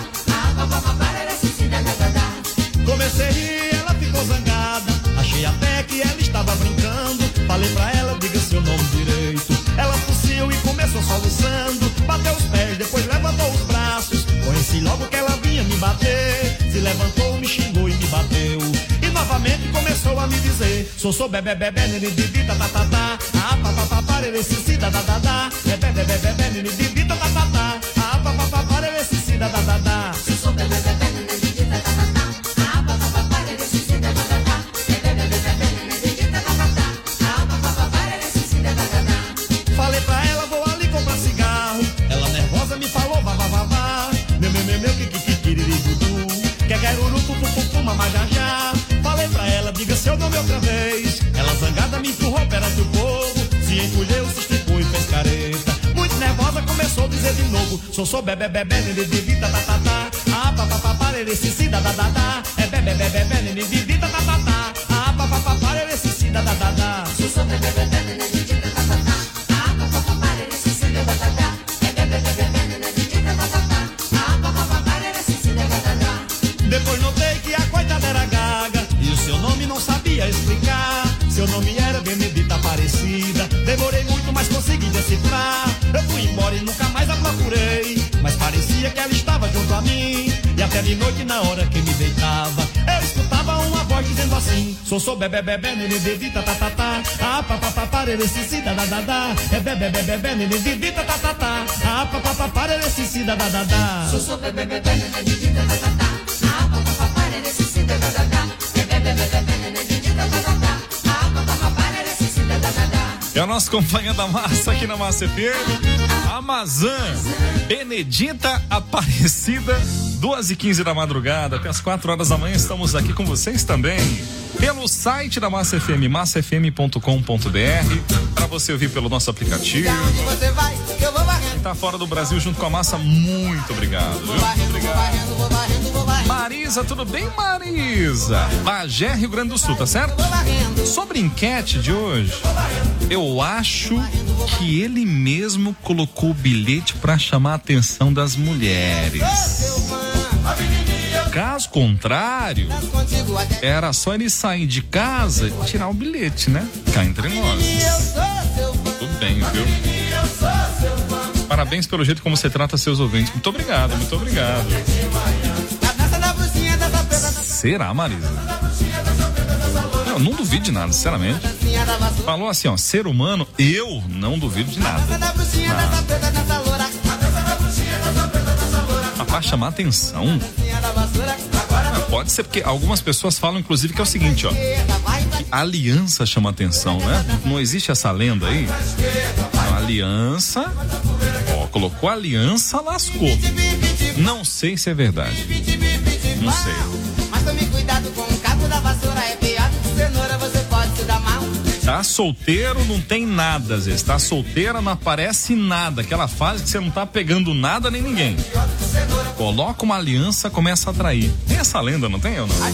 Speaker 4: Comecei a rir, ela ficou zangada. Achei até que ela estava brincando. Falei pra ela, diga seu nome direito. Ela tossiu e começou soluçando. Bateu os pés, depois levantou os braços. Conheci logo que ela vinha me bater. Se levantou, me xingou e me bateu. E novamente começou a me dizer: sou bebê, nini, bibi, tatatá. Ah, papapá, parerecida, dadadá. É bebê, nini, bibi, tatatá. Ah, papapá, parerecida, dadadá. Sou bebê, nini, bibi, tatatá. Falei pra ela, vou ali comprar cigarro. Ela nervosa me falou Sou bebê, vivi, tá, tá, tá, tá. Ah, papapá, parerecici, da, da, da, da. É bebê, vivi, tá, tá, tá, tá. Ah, papapá, parerecici, da, da, da, da. Sou bebê, vivi, tá, tá, tá, tá. Ah, papapá, parerecici, da, da, da, da. É bebê, vivi, tá, tá, tá, tá. Ah, papapá, parerecici, da, da, da, da. Depois notei que a coitada era gaga e o seu nome não sabia explicar. Seu nome era Benedita Aparecida. Demorei muito, mas consegui decifrar. Eu fui embora e nunca mais a procurei, mas parecia que ela estava junto a mim. E até de noite, na hora que me deitava, eu escutava uma voz dizendo assim: sou bebê, Benedita, tá, tá, tá. Ah, papapá, parerecici, da, da, da, da. É bebê, Benedita, tá, tá, tá. Ah, papapá, parerecici, da, da, da, da. Sou bebê, Benedita, tá, tá, tá. Ah, papapá, parerecici, da, da, da, da. É bebê, Benedita, tá, tá, tá.
Speaker 3: É o nosso companheiro da massa aqui na Massa FM, Amazã, Benedita Aparecida, 2h15 da madrugada, até as 4 horas da manhã estamos aqui com vocês também, pelo site da Massa FM, massafm.com.br, para você ouvir pelo nosso aplicativo. Quem tá fora do Brasil junto com a Massa, muito obrigado, viu? Muito obrigado. Marisa, tudo bem, Marisa? Bagé, Rio Grande do Sul, tá certo? Sobre enquete de hoje, eu acho que ele mesmo colocou o bilhete para chamar a atenção das mulheres. Caso contrário, era só ele sair de casa e tirar o bilhete, né? Cá entre nós. Tudo bem, viu? Parabéns pelo jeito como você trata seus ouvintes. Muito obrigado, muito obrigado. Será, Marisa? Eu não duvido de nada, sinceramente. Falou assim, ó, ser humano, eu não duvido de nada. Pra chamar atenção. Pode ser, porque algumas pessoas falam, inclusive, que é o seguinte, ó, que a aliança chama atenção, né? Não existe essa lenda aí? A aliança, ó, colocou a aliança, lascou. Não sei se é verdade. Não sei.
Speaker 19: Mas tome cuidado com o cabo da vassoura, é pior do que cenoura, você pode se dar mal.
Speaker 3: Tá solteiro, não tem nada, às vezes. Tá solteira, não aparece nada. Aquela fase que você não tá pegando nada nem ninguém. Coloca uma aliança, começa a atrair. Tem essa lenda, não tem ou não?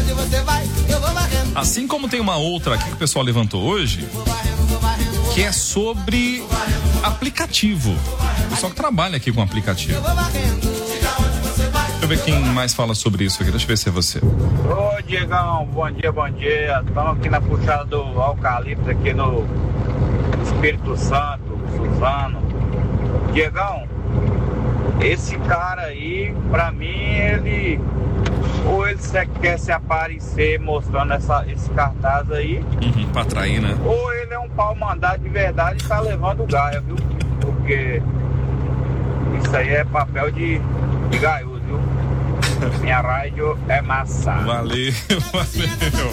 Speaker 3: Assim como tem uma outra aqui que o pessoal levantou hoje, que é sobre aplicativo. O pessoal que trabalha aqui com aplicativo. Deixa eu ver quem mais fala sobre isso aqui. Deixa eu ver se é você.
Speaker 20: Ô, Diegão, bom dia, bom dia. Estamos aqui na puxada do Eucalipto, aqui no Espírito Santo, Suzano. Diegão, esse cara aí, pra mim, ele... Ou ele quer se aparecer mostrando esse cartaz aí.
Speaker 3: Pra atrair, né?
Speaker 20: Ou ele é um pau mandado de verdade e tá levando gaia, viu? Porque isso aí é papel de gaioso. Minha rádio é massa.
Speaker 3: Valeu, valeu.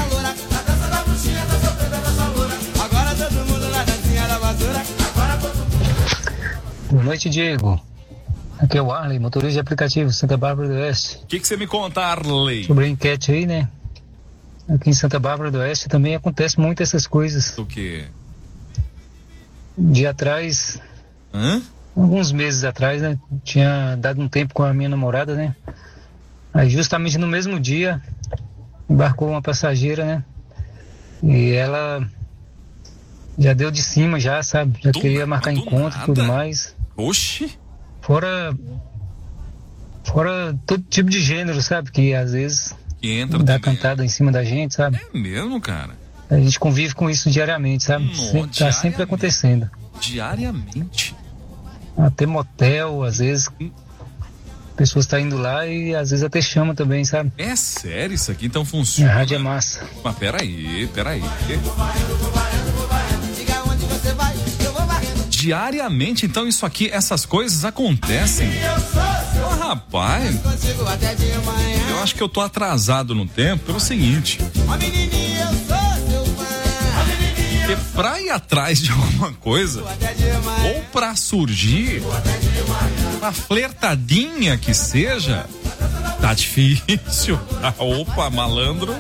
Speaker 21: Boa noite, Diego. Aqui é o Arley, motorista de aplicativo Santa Bárbara do Oeste.
Speaker 3: O que você me conta, Arley?
Speaker 21: Sobre a enquete aí, né? Aqui em Santa Bárbara do Oeste também acontece muito essas coisas.
Speaker 3: O quê?
Speaker 21: Dia atrás... Alguns meses atrás, né? Tinha dado um tempo com a minha namorada, né? Aí justamente no mesmo dia embarcou uma passageira, né? E ela já deu de cima já, sabe? Já queria marcar encontro e tudo mais.
Speaker 3: Oxi!
Speaker 21: Fora todo tipo de gênero, sabe? Que às vezes
Speaker 3: que entra
Speaker 21: dá cantada em cima da gente, sabe?
Speaker 3: É mesmo, cara?
Speaker 21: A gente convive com isso diariamente, sabe? Tá sempre acontecendo.
Speaker 3: Diariamente?
Speaker 21: Até motel, às vezes... Pessoas estão indo lá e às vezes até chama também, sabe?
Speaker 3: É sério isso aqui? Então funciona.
Speaker 21: A rádio é massa.
Speaker 3: Mas peraí. Diariamente, então isso aqui, essas coisas acontecem. Rapaz, eu acho que eu tô atrasado no tempo pelo seguinte. Porque pra ir atrás de alguma coisa, ou pra surgir uma flertadinha que seja, tá difícil. Opa, malandro.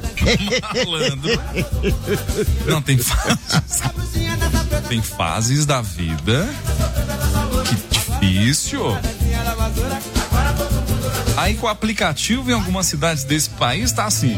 Speaker 3: Não, tem fases da vida que difícil. Aí com o aplicativo em algumas cidades desse país tá assim.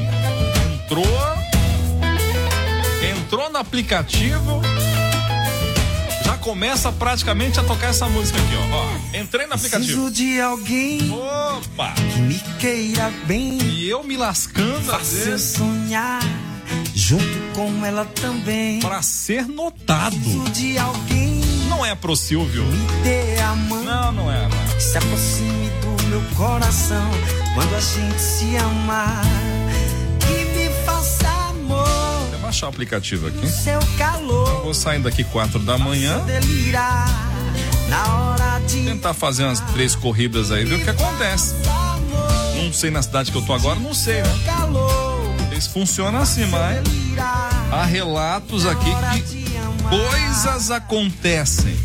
Speaker 3: Entrou no aplicativo, já começa praticamente a tocar essa música aqui, ó. Entrei no aplicativo.
Speaker 11: Preciso de alguém,
Speaker 3: opa,
Speaker 11: que me queira bem.
Speaker 3: E eu me lascando às
Speaker 11: faça eu
Speaker 3: vezes.
Speaker 11: sonhar junto com ela também.
Speaker 3: Pra ser notado.
Speaker 11: Preciso de alguém.
Speaker 3: Não é pro Silvio.
Speaker 11: Me dê a mão.
Speaker 3: Não é.
Speaker 11: Que se aproxime do meu coração quando a gente se amar. Que me faça amor.
Speaker 3: Vou baixar o aplicativo aqui.
Speaker 11: Seu calor.
Speaker 3: Eu vou saindo daqui 4 da manhã.
Speaker 11: Delirar na hora de
Speaker 3: tentar fazer umas 3 corridas aí, ver o que acontece. Não sei na cidade que eu tô agora, não sei, né? Isso funciona assim, mas há relatos aqui que coisas acontecem.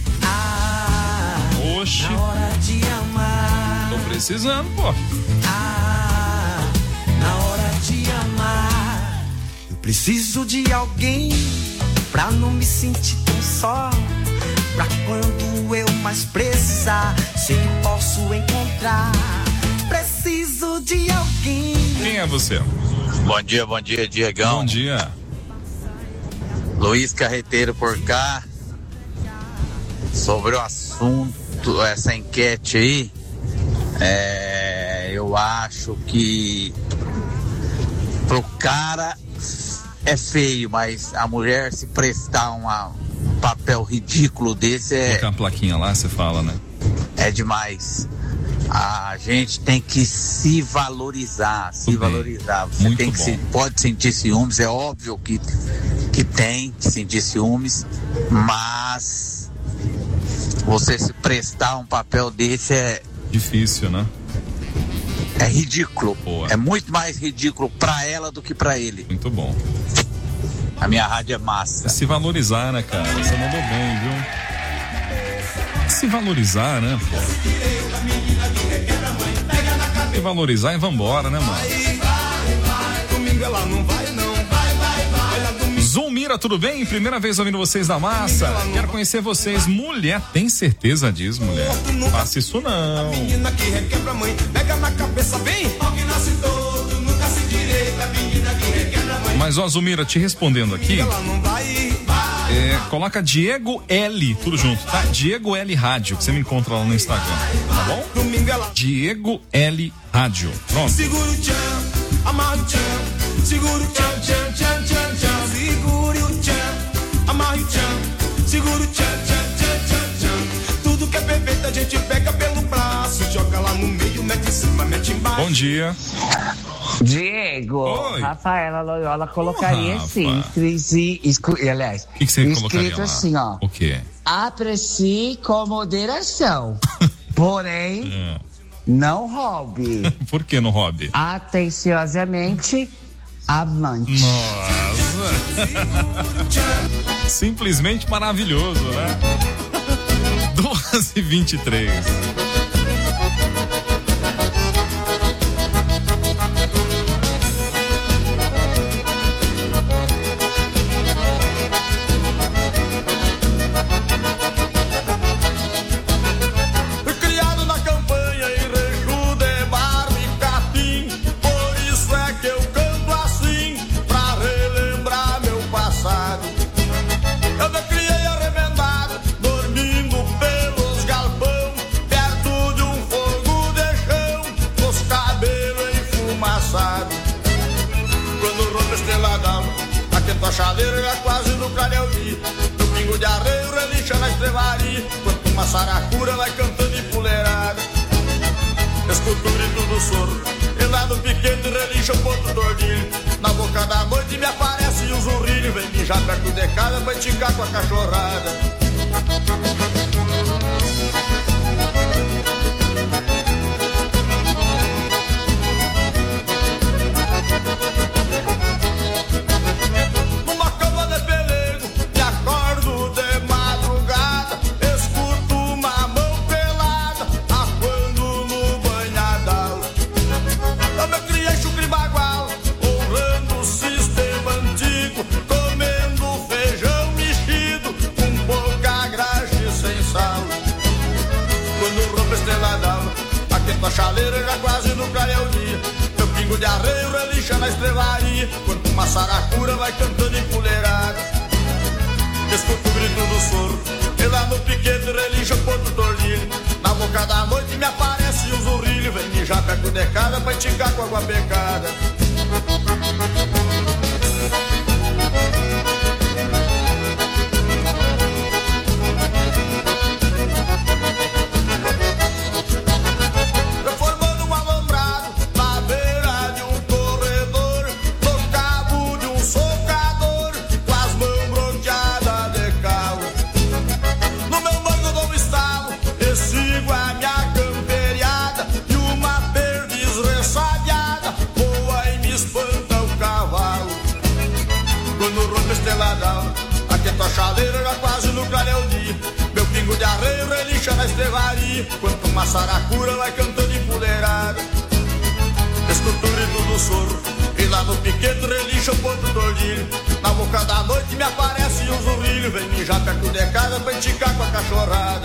Speaker 3: Oxe, tô precisando, pô.
Speaker 11: Na hora de amar, eu preciso de alguém pra não me sentir tão só. Pra quando eu mais precisar, sei que posso encontrar. Preciso de alguém.
Speaker 3: Quem é você?
Speaker 5: Bom dia, Diegão.
Speaker 3: Bom dia.
Speaker 5: Luiz Carreteiro por cá. Sobre o assunto, essa enquete aí, eu acho que pro cara é feio, mas a mulher se prestar um papel ridículo desse
Speaker 3: colocar a plaquinha lá, você fala, né?
Speaker 5: É demais. A gente tem que se valorizar, valorizar. Você
Speaker 3: muito
Speaker 5: tem que pode sentir ciúmes, é óbvio que tem que sentir ciúmes, mas você se prestar um papel desse é
Speaker 3: difícil, né?
Speaker 5: É ridículo.
Speaker 3: Boa.
Speaker 5: É muito mais ridículo pra ela do que pra ele.
Speaker 3: Muito bom.
Speaker 5: A minha rádio é massa.
Speaker 3: É se valorizar, né, cara? Você mandou bem, viu? Se valorizar, né, pô? Se valorizar e vambora, né, mano? Zulmira, tudo bem? Primeira vez ouvindo vocês da massa. Quero conhecer vocês. Mulher, tem certeza disso, mulher? Não faça isso, não.
Speaker 11: Menina que requebra mãe, pega na cabeça bem. Alguém nasce todo, nunca se direita. Menina que requebra mãe.
Speaker 3: Mas, ó, Zulmira, te respondendo aqui. Coloca Diego L, tudo junto, tá? Diego L Rádio, que você me encontra lá no Instagram, tá bom? Diego L Rádio. Pronto.
Speaker 11: Segura o tchan, amarra o tchan. Segura o tchan, tchan, tchan, tchan, tchan. Segure o tchan, amarra o tchan. Segura o tchan, tchan, tchan, tchan, tchan. Tudo que é perfeito a gente pega pelo braço. Joga lá no meio, mete em cima, mete embaixo.
Speaker 3: Bom dia.
Speaker 22: Diego,
Speaker 3: oi.
Speaker 22: Rafaela Loyola colocaria assim, aliás,
Speaker 3: o que você colocaria
Speaker 22: escrito
Speaker 3: lá?
Speaker 22: assim, ó.
Speaker 3: O quê?
Speaker 22: Aprecie com moderação, porém, não roube.
Speaker 3: Por que não roube?
Speaker 22: Atenciosamente, amante.
Speaker 3: Nossa. Simplesmente maravilhoso, né? 2h23.
Speaker 11: A chaveira era quase no Calhauí. No pingo de arreio, relincha na estrevaria. Quanto uma saracura vai cantando em puleirada. Escuto o grito do soro, enado pequeno e relincha o ponto do ordilho. Na boca da noite me aparece o zurrilho. Vem mijar perto de casa pra esticar com a cachorrada. Sal.
Speaker 4: pingo de arreio relincha na estrevaria, quando uma saracura vai cantando empoleirada. Escuto o grito do soro, e lá no piquete relincha o ponto tordilho. Na boca da noite me aparece um zurrilho, vem mijar perto de casa pra enticar com água pecada. A chaleira já quase no clareio dia. Meu pingo de arreio relincha na estrevaria, quanto uma saracura vai cantando empoleirada. Escuto o grito do soro, e lá no piquete relincha o ponto tordilho. Na boca da noite me aparece um zurrilho, vem mijar perto de casa pra enticar com a cachorrada.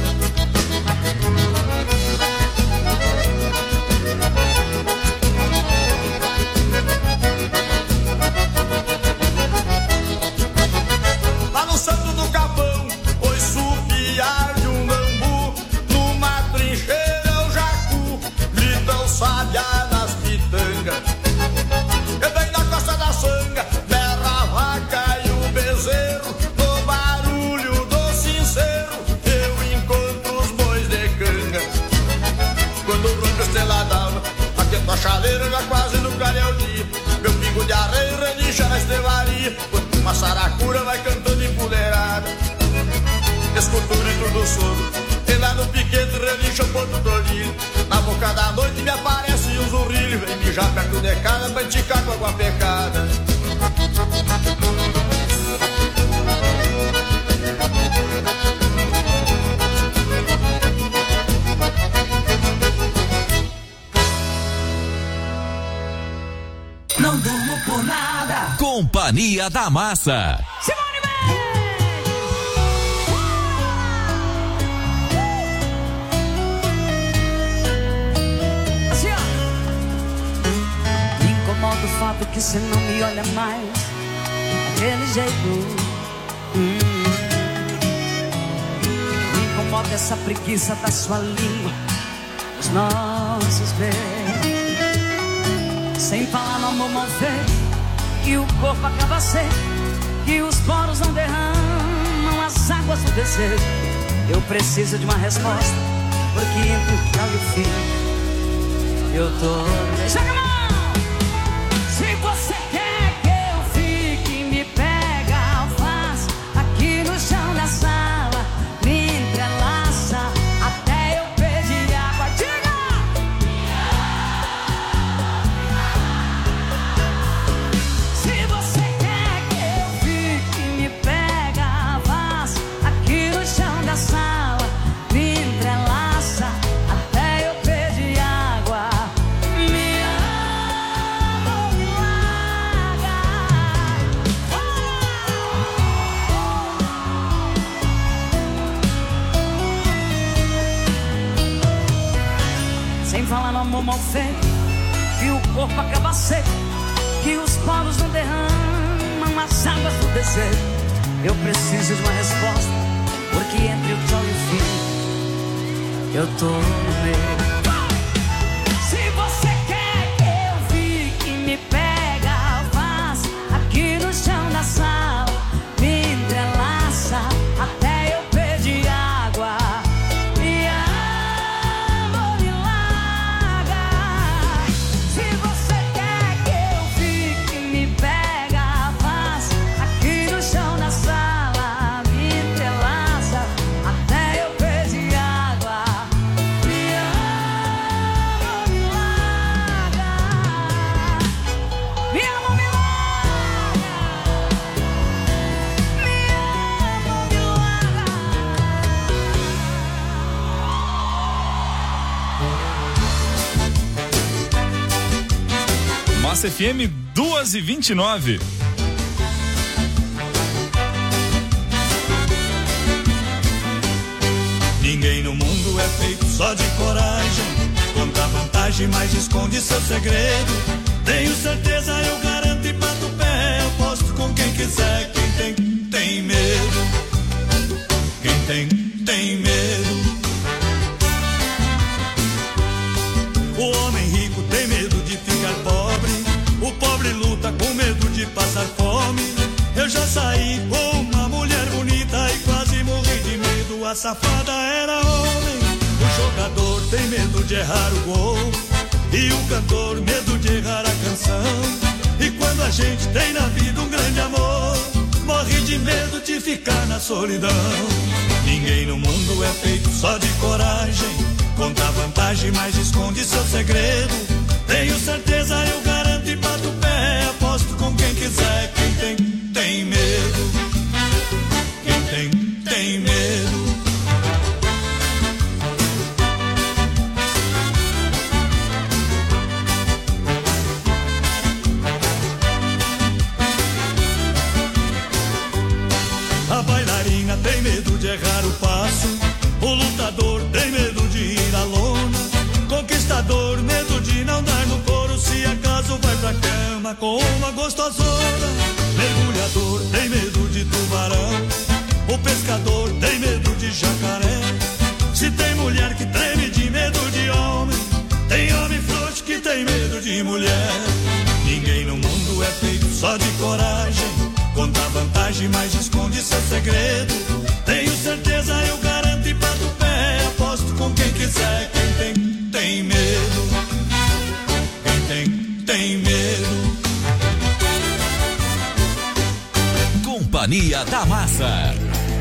Speaker 4: Lá no Santo do Capão, ouço o piar de um bambu. Numa trincheira o jacu grita o sabiá nas pitangas. Eu venho na costa da sanga, berra a vaca e o bezerro. No barulho do sincero eu encontro os bois de canga. Quando o branco estrela d'alva aquenta a chaleira já quase no clareio dia. Meu pingo de arreio relincha na estrevaria, quando uma saracura vai cantando empoleirada. Escuto o grito do soro, e lá no piquete relincha o ponto tordilho. Na boca da noite me aparece um zurrilho, vem mijar perto de casa pra enticar com água pecada.
Speaker 9: Não durmo por nada. Companhia da Massa.
Speaker 10: Me incomoda o fato que você não me olha mais daquele jeito. Me incomoda essa preguiça da sua língua, os nossos beijos. Sem falar no amor mal feito, que o corpo acaba seco, que os poros não derramam as águas do desejo. Eu preciso de uma resposta, porque entre o tchau e o fim eu tô... Joga a mão! Se você quer que eu fique, me pega, faz aqui no chão da sala, me entrelaça até eu pedir água. Diga! Se você quer que eu fique, me pega, faz aqui no chão da sala, me entrelaça até eu pedir água. Me ama ou me larga. Sem falar no amor mal feito, que o corpo acaba seco, que os poros não derramam as águas do desejo. Eu preciso de uma resposta, porque entre o tchau e o fim eu tô no meio. Se você quer que eu fique, me pega, faz aqui no chão da sala, me entrelaça até eu pedir água. Me ama ou me larga. Se você quer que eu fique, me pega, faz aqui no chão da sala, me entrelaça até eu pedir água. Me ama ou me larga. Me ama ou me larga. Me ama ou me larga.
Speaker 3: Massa FM 2h29.
Speaker 4: Ninguém no mundo é feito só de coragem, conta vantagem vantagem, mas esconde seu segredo. Tenho certeza, eu garanto e bato o pé. Eu posto com quem quiser. Quem tem medo. Quem tem medo. O homem rico tem medo de ficar pobre. O pobre luta com medo de passar fome. Eu já saí com uma mulher bonita e quase morri de medo. A safada era homem. O jogador tem medo de errar o gol. E o cantor, medo de errar a canção. E quando a gente tem na vida um grande amor, morre de medo de ficar na solidão. Ninguém no mundo é feito só de coragem. Conta vantagem, mas esconde seu segredo. Tenho certeza, eu garanto e bato o pé. Aposto com quem quiser. Quem tem medo. Quem tem medo. A bailarina tem medo de errar o passo. O lutador tem medo de ir à lona. Conquistador, medo de não dar no couro. Se acaso vai pra cama com uma gostosona. Mergulhador tem medo de tubarão. O pescador tem medo de jacaré. Se tem mulher que treme de medo de homem, tem homem frouxo que tem medo de mulher. Ninguém no mundo é feito só de coragem. Conta vantagem, mas esconde seu segredo. Tenho certeza, eu garanto e bato o pé. Aposto com quem quiser. Quem tem medo. Quem tem medo.
Speaker 9: Companhia da Massa.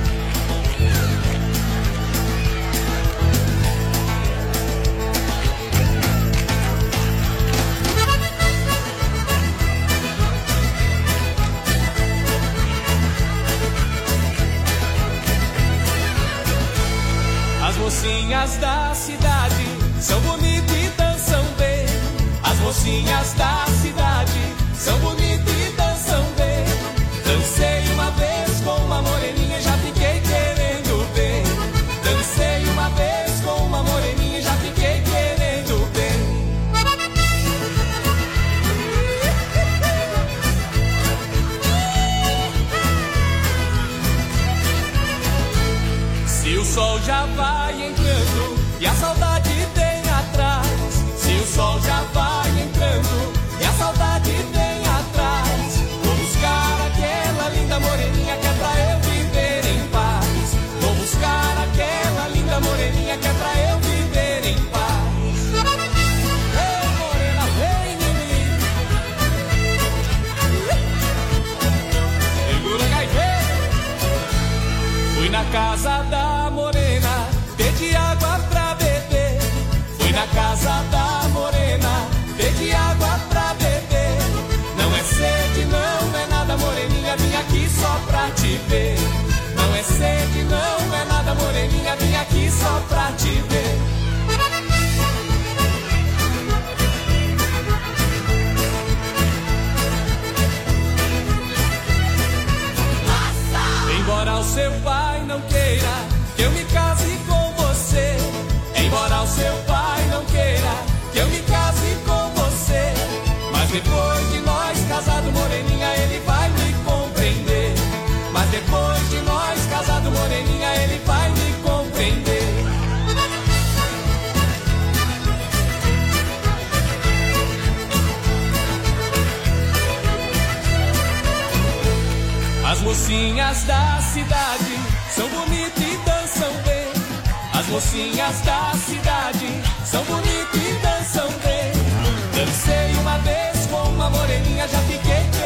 Speaker 2: As mocinhas da cidade são bonitas e dançam bem. As mocinhas da cidade são bonitas e dançam bem. Dancei uma vez com uma moreninha e já fiquei querendo bem. Dancei uma vez com uma moreninha e já fiquei querendo bem. Se o sol já vai entrando e a saudade vem atrás. Se o sol já vai entrando e a saudade vem atrás. Vou buscar aquela linda moreninha que é pra eu viver em paz. Vou buscar aquela linda moreninha que é pra eu viver em paz. Ei, morena, vem em mim. Segura, gaiteiro. Fui na casa da morena, pedi água pra beber. Fui na casa da morena, pedi água pra beber. Não é sede, não é nada, moreninha, vim aqui só pra te ver. Não é sede, não é nada, moreninha, vim aqui só pra te ver. Embora o seu pai não queira que eu me case com você. Embora o seu pai não queira que eu me case com você. Mas depois de nós casado, moreninha, ele vai me compreender. Mas depois de nós casado, moreninha, ele vai me compreender. As mocinhas da cidade são bonitas e dançam bem. As mocinhas da cidade são bonitas e dançam bem. Dancei uma vez com uma moreninha, já fiquei